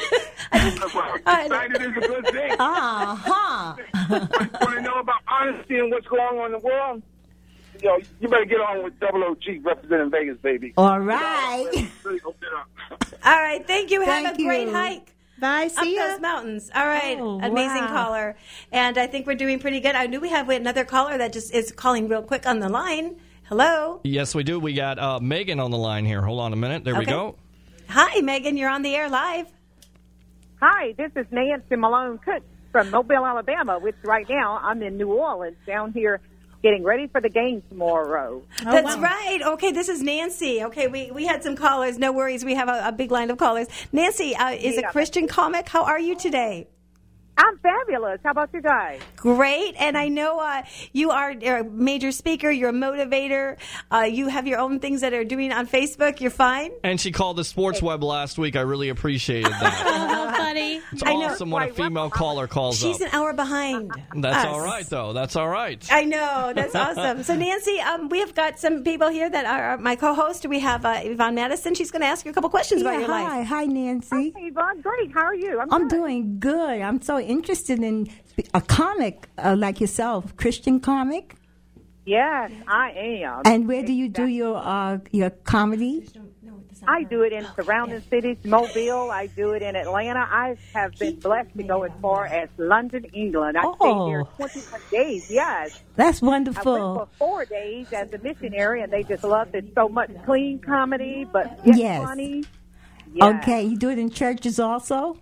I just, I- Excited is a good thing. Uh-huh. Want to know about honesty and what's going on in the world? You know, you better get on with Double O G representing Vegas, baby. All right. Really open it up. all right. Thank you. Have Thank a great you. hike. Bye. Up See ya. those mountains. All right. Oh, Amazing wow. caller. And I think we're doing pretty good. I knew we have another caller that just is calling real quick on the line. Hello. Yes, we do. We got uh, Megan on the line here. Hold on a minute. There we Okay. go. Hi, Megan. You're on the air live. Hi, this is Nancy Malone Cook from Mobile, Alabama, which right now I'm in New Orleans down here getting ready for the game tomorrow. Oh, That's wow. right. Okay, this is Nancy. Okay, we, we had some callers. No worries. We have a, a big line of callers. Nancy uh, is yeah. a Christian comic. How are you today? I'm fabulous. How about you guys? Great. And I know uh, you are a major speaker. You're a motivator. Uh, you have your own things that are doing on Facebook. You're fine? And she called the Sports Web last week. I really appreciated that. Oh, funny. It's I awesome know. when a female caller calls She's up. She's an hour behind. That's us. all right, though. That's all right. I know. That's awesome. So, Nancy, um, we have got some people here that are my co-host. We have uh, Yvonne Madison. She's going to ask you a couple questions yeah, about your hi. life. Hi, Nancy. Hi, Yvonne. Great. How are you? I'm, I'm good. doing good. I'm so interested in a comic uh, like yourself, Christian comic. Yes, I am. And where do you do your uh, your comedy? I do it in surrounding cities, Mobile. I do it in Atlanta. I have been blessed to go as far as London, England. I oh. stayed there twenty-one days, yes. That's wonderful. I went for four days as a missionary, and they just loved it so much. Clean comedy, but yet yes. funny. Yes. Okay, you do it in churches also?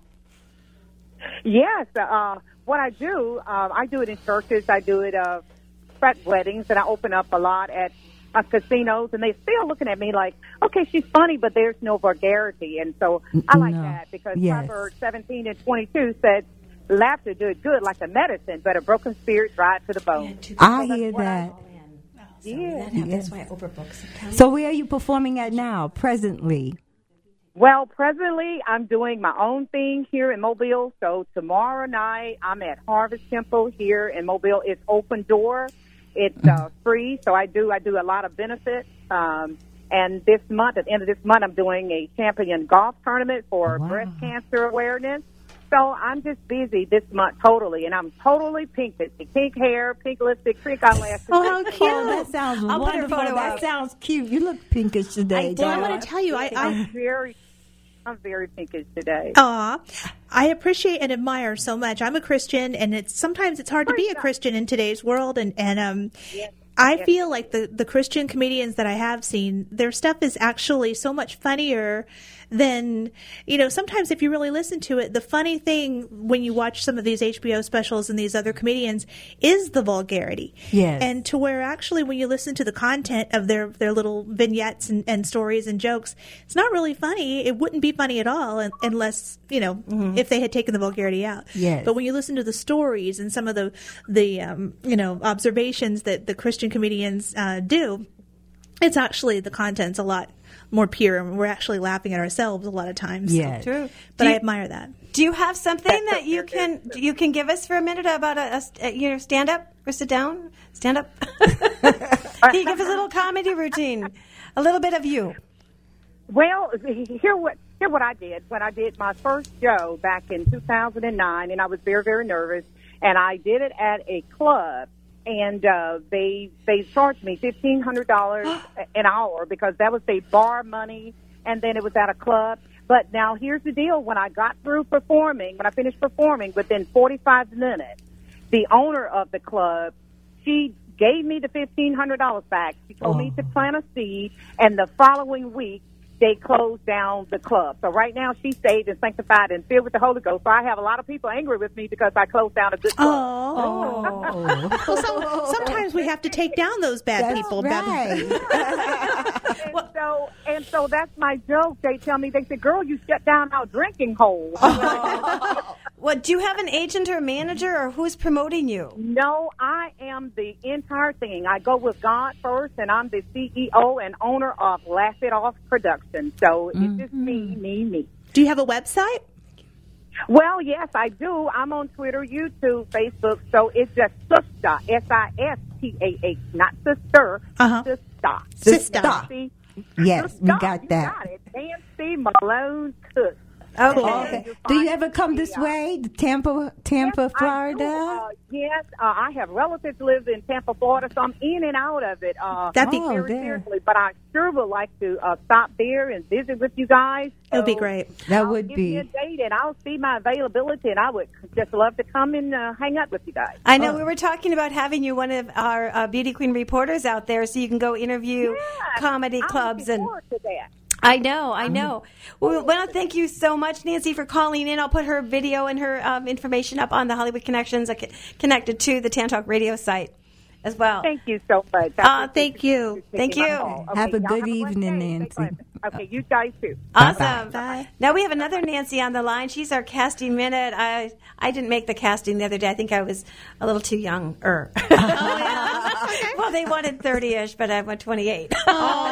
Yes. Uh, what I do, uh, I do it in churches. I do it uh, at weddings, and I open up a lot at uh, casinos, and they're still looking at me like, okay, she's funny, but there's no vulgarity. And so I like no. that because yes. Proverbs seventeen and twenty-two said, laughter does good like a medicine, but a broken spirit dry to the bone. Yeah, I so hear that. I, so yeah. That yes. That's why I overbook. So where are you performing at now, presently? Well, presently, I'm doing my own thing here in Mobile. So tomorrow night, I'm at Harvest Temple here in Mobile. It's open door. It's uh, free. So I do I do a lot of benefits. Um, and this month, at the end of this month, I'm doing a champion golf tournament for wow. breast cancer awareness. So I'm just busy this month totally, and I'm totally pink. Pink hair, pink lipstick, pink eyelashes. Oh, how cute. Oh, that sounds I'll wonderful. That out. sounds cute. You look pinkish today. Well, I want to tell you, I... I I'm very... I'm very pinkish today. Aw, I appreciate and admire so much. I'm a Christian, and it's sometimes it's hard to be a Christian in today's world. And and um, yes. I yes. feel like the the Christian comedians that I have seen, their stuff is actually so much funnier than, you know, sometimes if you really listen to it, the funny thing when you watch some of these H B O specials and these other comedians is the vulgarity. Yes. And to where actually when you listen to the content of their, their little vignettes and, and stories and jokes, it's not really funny. It wouldn't be funny at all unless, you know, mm-hmm. if they had taken the vulgarity out. Yes. But when you listen to the stories and some of the, the um, you know, observations that the Christian comedians uh, do, it's actually the content's a lot more pure, and we're actually laughing at ourselves a lot of times. Yeah, so. True. But do I you, admire that. Do you have something that you can you can give us for a minute about a, a you know stand up or sit down, stand up? Can you give us a little comedy routine, a little bit of you? Well, here what here what I did when I did my first show back in two thousand nine, and I was very very nervous, and I did it at a club. And uh, they they charged me fifteen hundred dollars an hour because that was their bar money, and then it was at a club. But now here's the deal: when I got through performing, when I finished performing, within forty-five minutes, the owner of the club, she gave me the fifteen hundred dollars back. She told oh. me to plant a seed, and the following week they closed down the club. So right now she's saved and sanctified and filled with the Holy Ghost. So I have a lot of people angry with me because I closed down a good club. Oh. oh. Well, so, sometimes we have to take down those bad that's people. Right. and so and so that's my joke. They tell me, they say, girl, you shut down our drinking hole. Oh. Well, do you have an agent or manager, or who's promoting you? No, I am the entire thing. I go with God first, and I'm the C E O and owner of Laugh It Off Productions. So mm-hmm. it's just me, me, me. Do you have a website? Well, yes, I do. I'm on Twitter, YouTube, Facebook. So it's just Sista, S I S T A H, not sister, uh-huh. Sista. Sista. Sista. Yes, Sista. we got that. You got it. Nancy Malone Cook. Okay. okay. Do you ever come this way, to Tampa, Tampa, yes, Florida? Uh, yes, uh, I have relatives live in Tampa, Florida, so I'm in and out of it. Uh, That'd be very there. seriously, but I sure would like to uh, stop there and visit with you guys. It would so be great. That I'll would give be. me a date, and I'll see my availability, and I would just love to come and uh, hang out with you guys. I know oh. we were talking about having you one of our uh, Beauty Queen reporters out there, so you can go interview yeah, comedy I'm clubs looking and. forward to that. I know, I know. Well, well, thank you so much, Nancy, for calling in. I'll put her video and her um, information up on the Hollywood Connections, uh, connected to the Tan Talk radio site as well. Thank you so much. Uh, thank you. Thank you. Okay, have a y'all good have evening, blessed day. Nancy. Okay, you guys too. Awesome. Bye. Now we have another Nancy on the line. She's our casting minute. I I didn't make the casting the other day. I think I was a little too young. Er. Oh, yeah. Well, they wanted thirty-ish, but I went twenty-eight. Oh,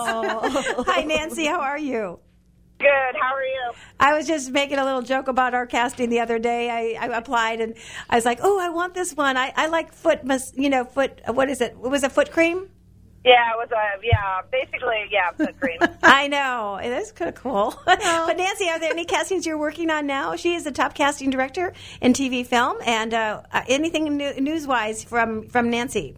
yes. Hi, Nancy. How are you? Good. How are you? I was just making a little joke about our casting the other day. I, I applied and I was like, "Oh, I want this one. I, I like foot, mas- you know, foot. What is it? It was a foot cream." Yeah, it was a yeah, basically yeah, foot cream. I know. It is kind of cool. But Nancy, are there any castings you're working on now? She is a top casting director in T V film, and uh, anything new- news-wise from from Nancy.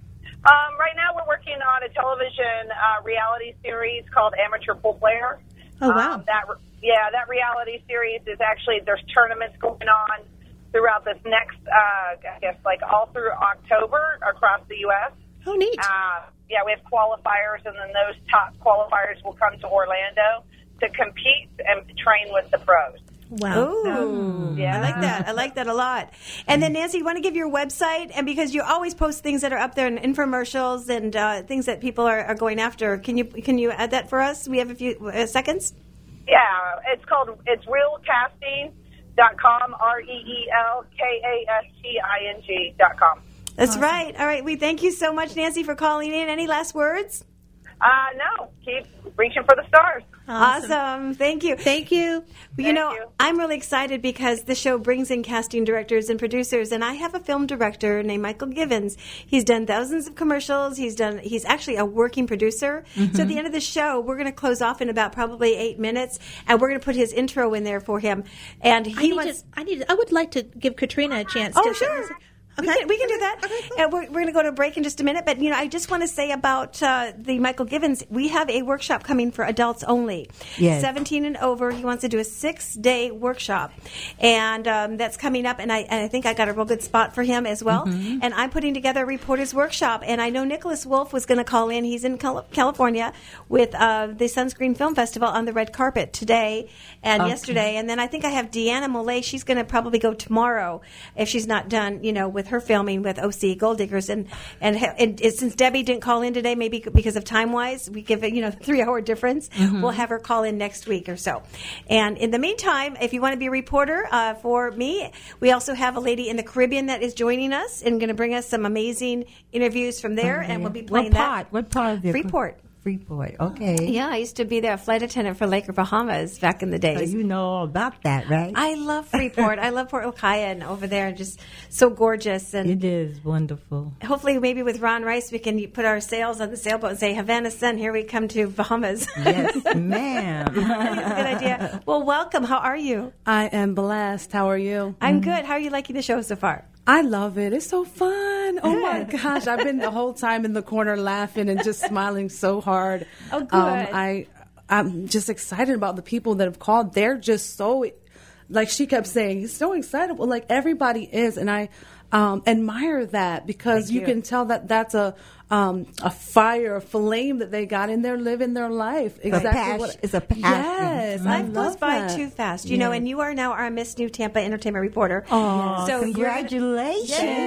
Um, right now, we're working on a television uh, reality series called Amateur Pool Player. Oh, wow. Um, that yeah, that reality series is actually there's tournaments going on throughout this next, uh, I guess, like all through October across the U S Oh, neat. Uh, yeah, we have qualifiers, and then those top qualifiers will come to Orlando to compete and train with the pros. Wow. Ooh, Yeah. I like that. I like that a lot. And then, Nancy, you want to give your website? And because you always post things that are up there in infomercials and uh, things that people are, are going after, can you can you add that for us? We have a few uh, seconds. Yeah, it's called, it's real casting dot com, R E E L K A S T I N G dot com. That's Awesome. right. All right. We thank you so much, Nancy, for calling in. Any last words? Uh, no, keep reaching for the stars. Awesome. Thank you. Thank you. You Thank know, you. I'm really excited because the show brings in casting directors and producers, and I have a film director named Michael Givens. He's done thousands of commercials. He's done. He's actually a working producer. Mm-hmm. So at the end of the show, we're going to close off in about probably eight minutes, and we're going to put his intro in there for him. And he I need, wants. to, I need. To, I would like to give Katrina a chance. Oh, to sure. We, Okay. can, we can do that. Uh, we're we're going to go to break in just a minute. But, you know, I just want to say about uh, the Michael Givens, we have a workshop coming for adults only. Yes. seventeen and over. He wants to do a six-day workshop. And um, that's coming up. And I, and I think I got a real good spot for him as well. Mm-hmm. And I'm putting together a reporter's workshop. And I know Nicholas Wolf was going to call in. He's in Cal- California with uh, the Sunscreen Film Festival on the red carpet today and Okay. yesterday. And then I think I have Deanna Molay. She's going to probably go tomorrow if she's not done, you know, with her filming with O C Gold Diggers. And, and and since Debbie didn't call in today, maybe because of time wise, we give it, you know, three hour difference. Mm-hmm. We'll have her call in next week or so. And in the meantime, if you want to be a reporter uh, for me, we also have a lady in the Caribbean that is joining us and going to bring us some amazing interviews from there. And we'll be playing what part? that. What part of the Freeport. Freeport. Okay. Yeah, I used to be their flight attendant for Laker Bahamas back in the So days. you know all about that, right? I love Freeport. I love Port Ukiah and over there, just so gorgeous. And It is wonderful. hopefully, maybe with Ron Rice, we can put our sails on the sailboat and say, Havana Sun, here we come to Bahamas. Yes, ma'am. I think it's a good idea. Well, welcome. How are you? I am blessed. How are you? I'm good. How are you liking the show so far? I love it. It's so fun. Oh my gosh. I've been the whole time in the corner laughing and just smiling so hard. Oh, good. Um, I, I'm just excited about the people that have called. They're just so, like she kept saying, he's so excited. Well, like everybody is. And I um, admire that because you, you. can tell that that's a, um, a fire, a flame that they got in there living their life. Exactly. passion. what It's a passion. Yes. I Life goes love by that. too fast, you know, and you are now our Miss New Tampa Entertainment Reporter. Oh, so you're gonna- congratulations.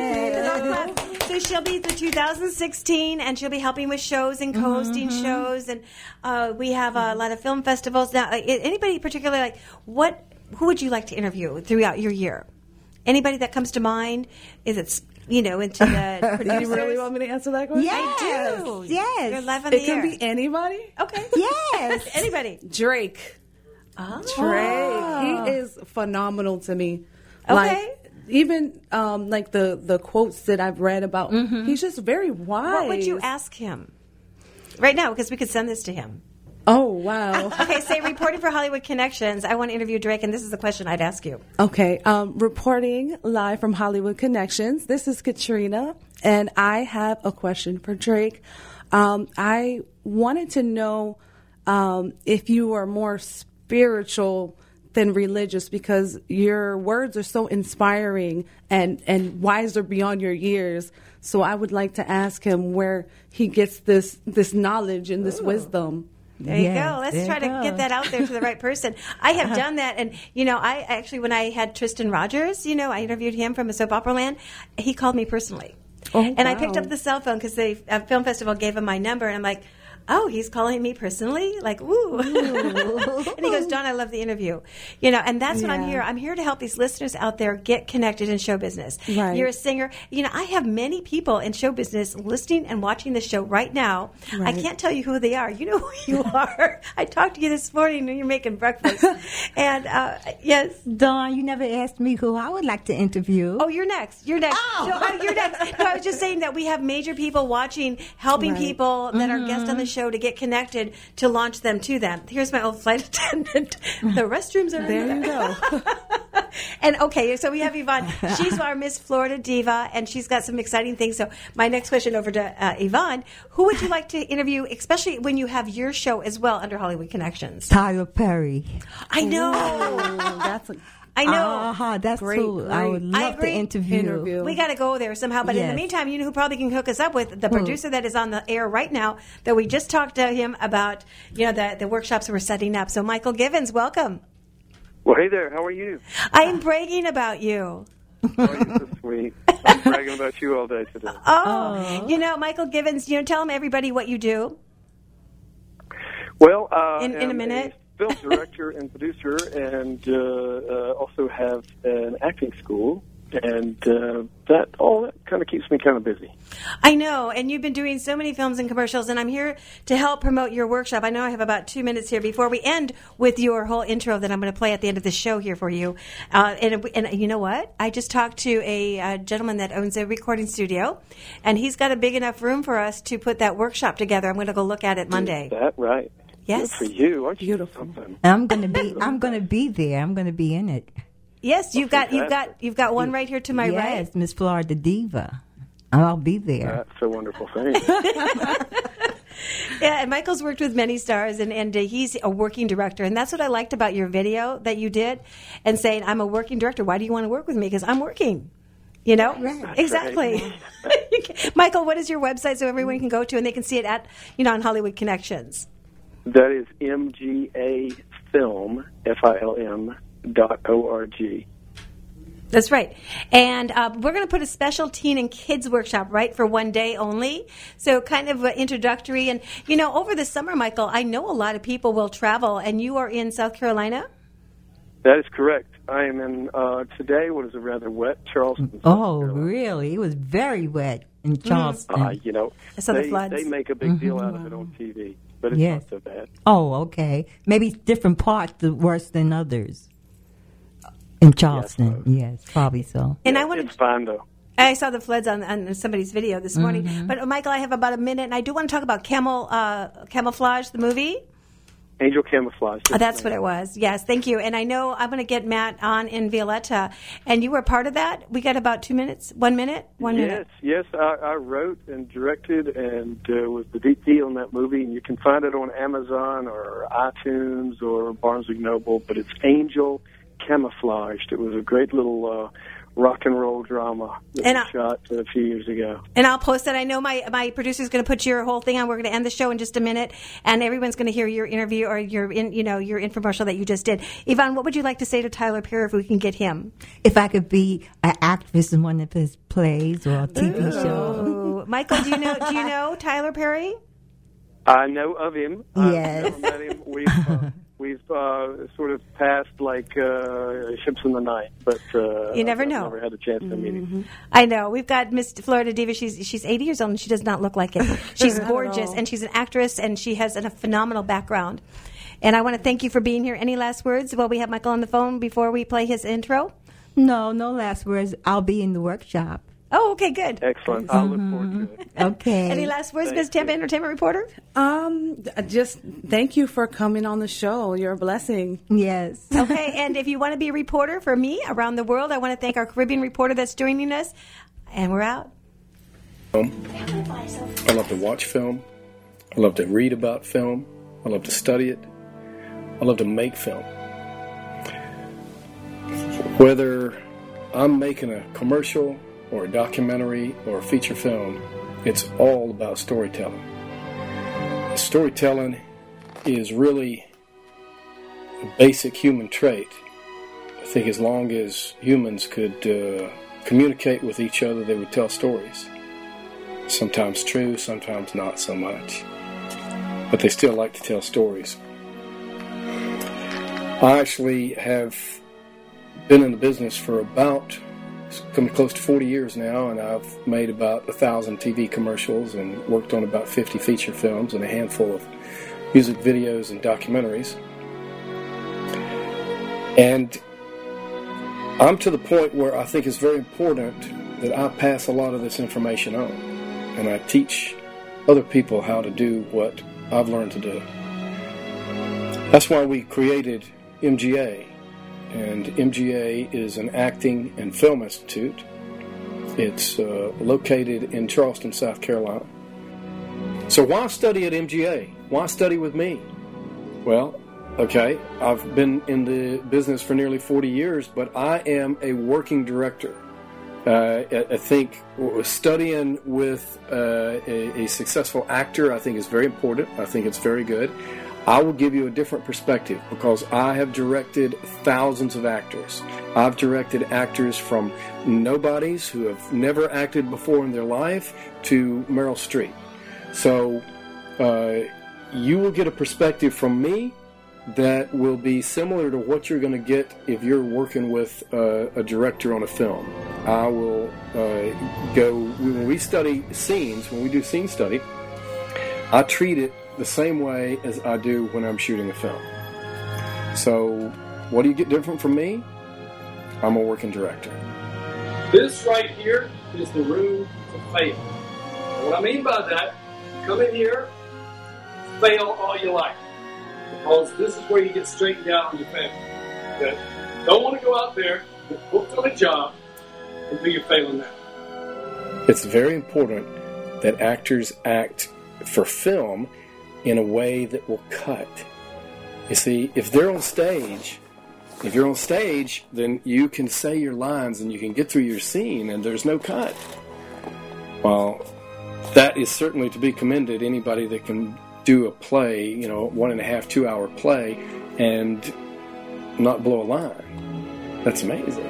Yes. So she'll be the two thousand sixteen, and she'll be helping with shows and co-hosting Mm-hmm. shows, and uh, we have a lot of film festivals now. Uh, anybody particularly like what? Who would you like to interview throughout your year? Anybody that comes to mind? Is it you know into the Do producers? you really want me to answer that question? Yes. I do. Yes. You're live on It the can air. be anybody. Okay. Yes. Anybody. Drake. Oh. Drake. He is phenomenal to me. Okay. Like, even um, like the, the quotes that I've read about, he's just very wise. What would you ask him right now? Because we could send this to him. Oh, wow. Okay, say reporting for Hollywood Connections. I want to interview Drake, and this is the question I'd ask you. Okay. Um, reporting live from Hollywood Connections. This is Katrina, and I have a question for Drake. Um, I wanted to know um, if you are more spiritual than religious, because your words are so inspiring and, and wiser beyond your years. So I would like to ask him where he gets this this knowledge and this wisdom. There you Yes, go. Let's there try you to go. get that out there to the right person. I have done that. And, you know, I actually, when I had Tristan Rogers, you know, I interviewed him from a soap opera land. He called me personally. Oh, and I picked wow. up the cell phone because the uh, film festival gave him my number. And I'm like, oh, he's calling me personally? Like, ooh. And he goes, Dawn, I love the interview. You know, and that's what I'm Yeah. here. I'm here to help these listeners out there get connected in show business. Right. You're a singer. You know, I have many people in show business listening and watching this show right now. I Right. can't tell you who they are. You know who you are. I talked to you this morning when you're making breakfast. and, uh, yes. Dawn, you never asked me who I would like to interview. Oh, you're next. You're next. Oh. No, uh, you're next. No, I was just saying that we have major people watching, helping Right. people that are guests on the show to get connected to launch them to them. Here's my old flight attendant. The restrooms are There you go. And okay, so we have Yvonne. She's our Miss Florida Diva, and she's got some exciting things. So my next question over to uh, Yvonne: who would you like to interview, especially when you have your show as well under Hollywood Connections? Tyler Perry. I know. Oh, that's a I know. Uh-huh, that's Great, who I great would I love to agree. interview. interview. We got to go there somehow. But in the Yes. meantime, you know who probably can hook us up with? The producer that is on the air right now that we just talked to him about, you know, the, the workshops we're setting up. So, Michael Givens, welcome. Well, hey there. How are you? I am bragging about you. Oh, you're so sweet. I'm bragging about you all day today. Oh, you know, Michael Givens, you know, tell him everybody what you do. Well, uh, In- in a I'm minute. film director and producer, and uh, uh, also have an acting school, and uh, that all that kind of keeps me kind of busy. I know, and you've been doing so many films and commercials, and I'm here to help promote your workshop. I know I have about two minutes here before we end with your whole intro that I'm going to play at the end of the show here for you. Uh, and, and you know what? I just talked to a, uh gentleman that owns a recording studio, and he's got a big enough room for us to put that workshop together. I'm going to go look at it Monday. Is that right? Yes. Good for you. Aren't you Beautiful. something? I'm gonna be. I'm gonna be there. I'm gonna be in it. Yes, you've got you've got you've got one right here to my right. Yes, Miss Florida Diva. I'll be there. That's a wonderful thing. Yeah, and Michael's worked with many stars, and, and uh, he's a working director. And that's what I liked about your video that you did, and saying, I'm a working director. Why do you want to work with me? Because I'm working. You know? Right. Exactly. Michael, what is your website so everyone can go to and they can see it at, you know, on Hollywood Connections? That is M G A Film, F I L M, dot O R G. That's right. And uh, we're going to put a special teen and kids workshop, right, for one day only. So kind of uh, introductory. And, you know, over the summer, Michael, I know a lot of people will travel, and you are in South Carolina? That is correct. I am in, uh, today, what is a rather wet Charleston. South Oh, Carolina. really? It was very wet in Charleston. Uh, you know, I saw the they, floods. they make a big deal out of it on T V, but it's Yes. not so bad. Oh, okay. Maybe different parts are worse than others. In Charleston, yes, probably so. And Yeah, I wanted it's fine, though. I saw the floods on, on somebody's video this morning. But, uh, Michael, I have about a minute, and I do want to talk about Camel uh, Camouflage, the movie. Angel Camouflage. Oh, that's what it was. Yes, thank you. And I know I'm going to get Matt on in Violetta, and you were part of that. We got about two minutes, one minute, one yes, minute. yes. I, I wrote and directed and uh, was the D P on that movie, and you can find it on Amazon or iTunes or Barnes and Noble. But it's Angel Camouflaged. It was a great little uh, rock and roll drama that And was I- shot a few years ago. And I'll post that. I know my my producer's going to put your whole thing on. We're going to end the show in just a minute, and everyone's going to hear your interview or your in, you know your infomercial that you just did. Yvonne, what would you like to say to Tyler Perry if we can get him? If I could be an actress in one of his plays or a T V show. Ooh. Michael, do you know do you know Tyler Perry? I know of him. Yes. I've never met him. We've, uh, we've uh, sort of passed like uh, ships in the night, but uh, You never I've know. never had a chance to meet him. I know. We've got Miss Florida Diva. She's she's eighty years old and she does not look like it. She's Not at gorgeous all. and she's an actress and she has a phenomenal background. And I want to thank you for being here. Any last words while we have Michael on the phone before we play his intro? No, no last words. I'll be in the workshop. Oh, okay, good. Excellent. I look forward to it. Okay. Any last words, Thank Miss Tampa you. Entertainment Reporter? Um, just thank you for coming on the show. You're a blessing. Yes. Okay, and if you want to be a reporter for me around the world, I want to thank our Caribbean reporter that's joining us. And we're out. I love to watch film. I love to read about film. I love to study it. I love to make film. Whether I'm making a commercial or a documentary or a feature film, it's all about storytelling. Storytelling is really a basic human trait. I think as long as humans could uh, communicate with each other, they would tell stories. Sometimes true, sometimes not so much. But they still like to tell stories. I actually have been in the business for about, it's coming close to forty years now, and I've made about a thousand T V commercials and worked on about fifty feature films and a handful of music videos and documentaries. And I'm to the point where I think it's very important that I pass a lot of this information on, and I teach other people how to do what I've learned to do. That's why we created M G A, and M G A is an acting and film institute. It's uh, located in Charleston, South Carolina. So why study at M G A? Why study with me? Well, okay, I've been in the business for nearly forty years, but I am a working director. Uh, I think studying with uh, a, a successful actor, I think is very important. I think it's very good. I will give you a different perspective because I have directed thousands of actors. I've directed actors from nobodies who have never acted before in their life to Meryl Streep. So uh, you will get a perspective from me that will be similar to what you're going to get if you're working with uh, a director on a film. I will uh, go, when we study scenes, when we do scene study, I treat it the same way as I do when I'm shooting a film. So, what do you get different from me? I'm a working director. This right here is the room to fail. And what I mean by that, come in here, fail all you like. Because this is where you get straightened out on your family. Okay? Don't want to go out there, get booked on a job, until you're failing that. It's very important that actors act for film in a way that will cut. You see, if they're on stage, if you're on stage, then you can say your lines and you can get through your scene and there's no cut. Well, that is certainly to be commended. Anybody that can do a play, you know, one and a half, two hour play and not blow a line. That's amazing.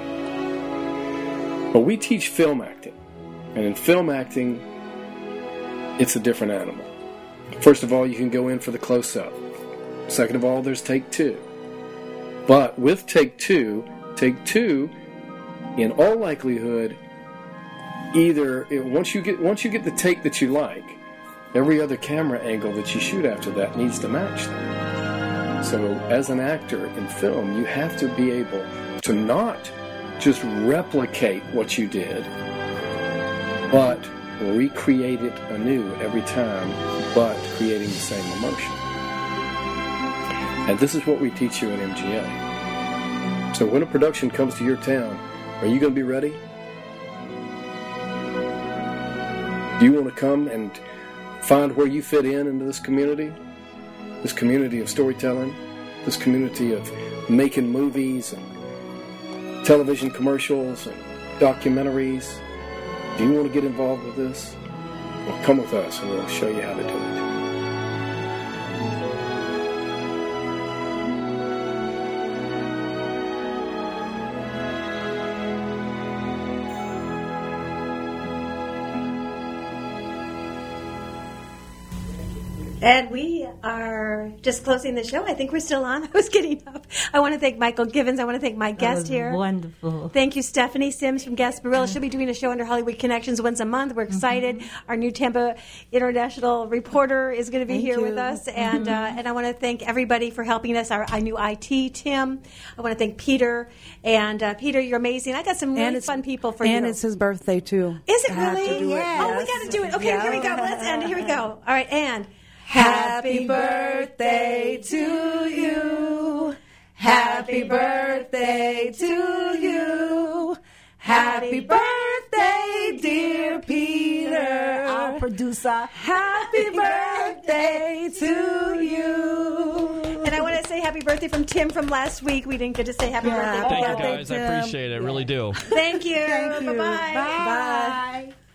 But we teach film acting. And in film acting, it's a different animal. First of all, you can go in for the close-up. Second of all, there's take two. But with take two, take two, in all likelihood, either once you get once you get the take that you like, every other camera angle that you shoot after that needs to match that. So as an actor in film, you have to be able to not just replicate what you did, but recreate it anew every time, but creating the same emotion. And this is what we teach you in M G A. So when a production comes to your town, are you going to be ready? Do you want to come and find where you fit in into this community? This community of storytelling? This community of making movies and television commercials and documentaries? Do you want to get involved with this? Well, come with us and we'll show you how to do it. And we are just closing the show. I think we're still on. I was getting up. I want to thank Michael Givens. I want to thank my guest that was here. Wonderful. Thank you, Stephanie Sims from Gasparilla. She'll be doing a show under Hollywood Connections once a month. We're excited. Mm-hmm. Our new Tampa international reporter is going to be thank here you. with us. And uh, and I want to thank everybody for helping us. Our, our new I T, Tim. I want to thank Peter. And uh, Peter, you're amazing. I got some really fun people for and you. And it's his birthday, too. Is it I have really? to do it. Yes. Oh, we got to do it. Okay, yeah. here we go. Let's end. Here we go. All right, and... Happy birthday to you. Happy birthday to you. Happy birthday, dear Peter. Our producer. Happy birthday to you. And I want to say happy birthday from Tim from last week. We didn't get to say happy Yeah. birthday. Thank Happy you, birthday, guys. I Tim. appreciate it. I really do. Thank you. Thank you. Bye-bye. Bye.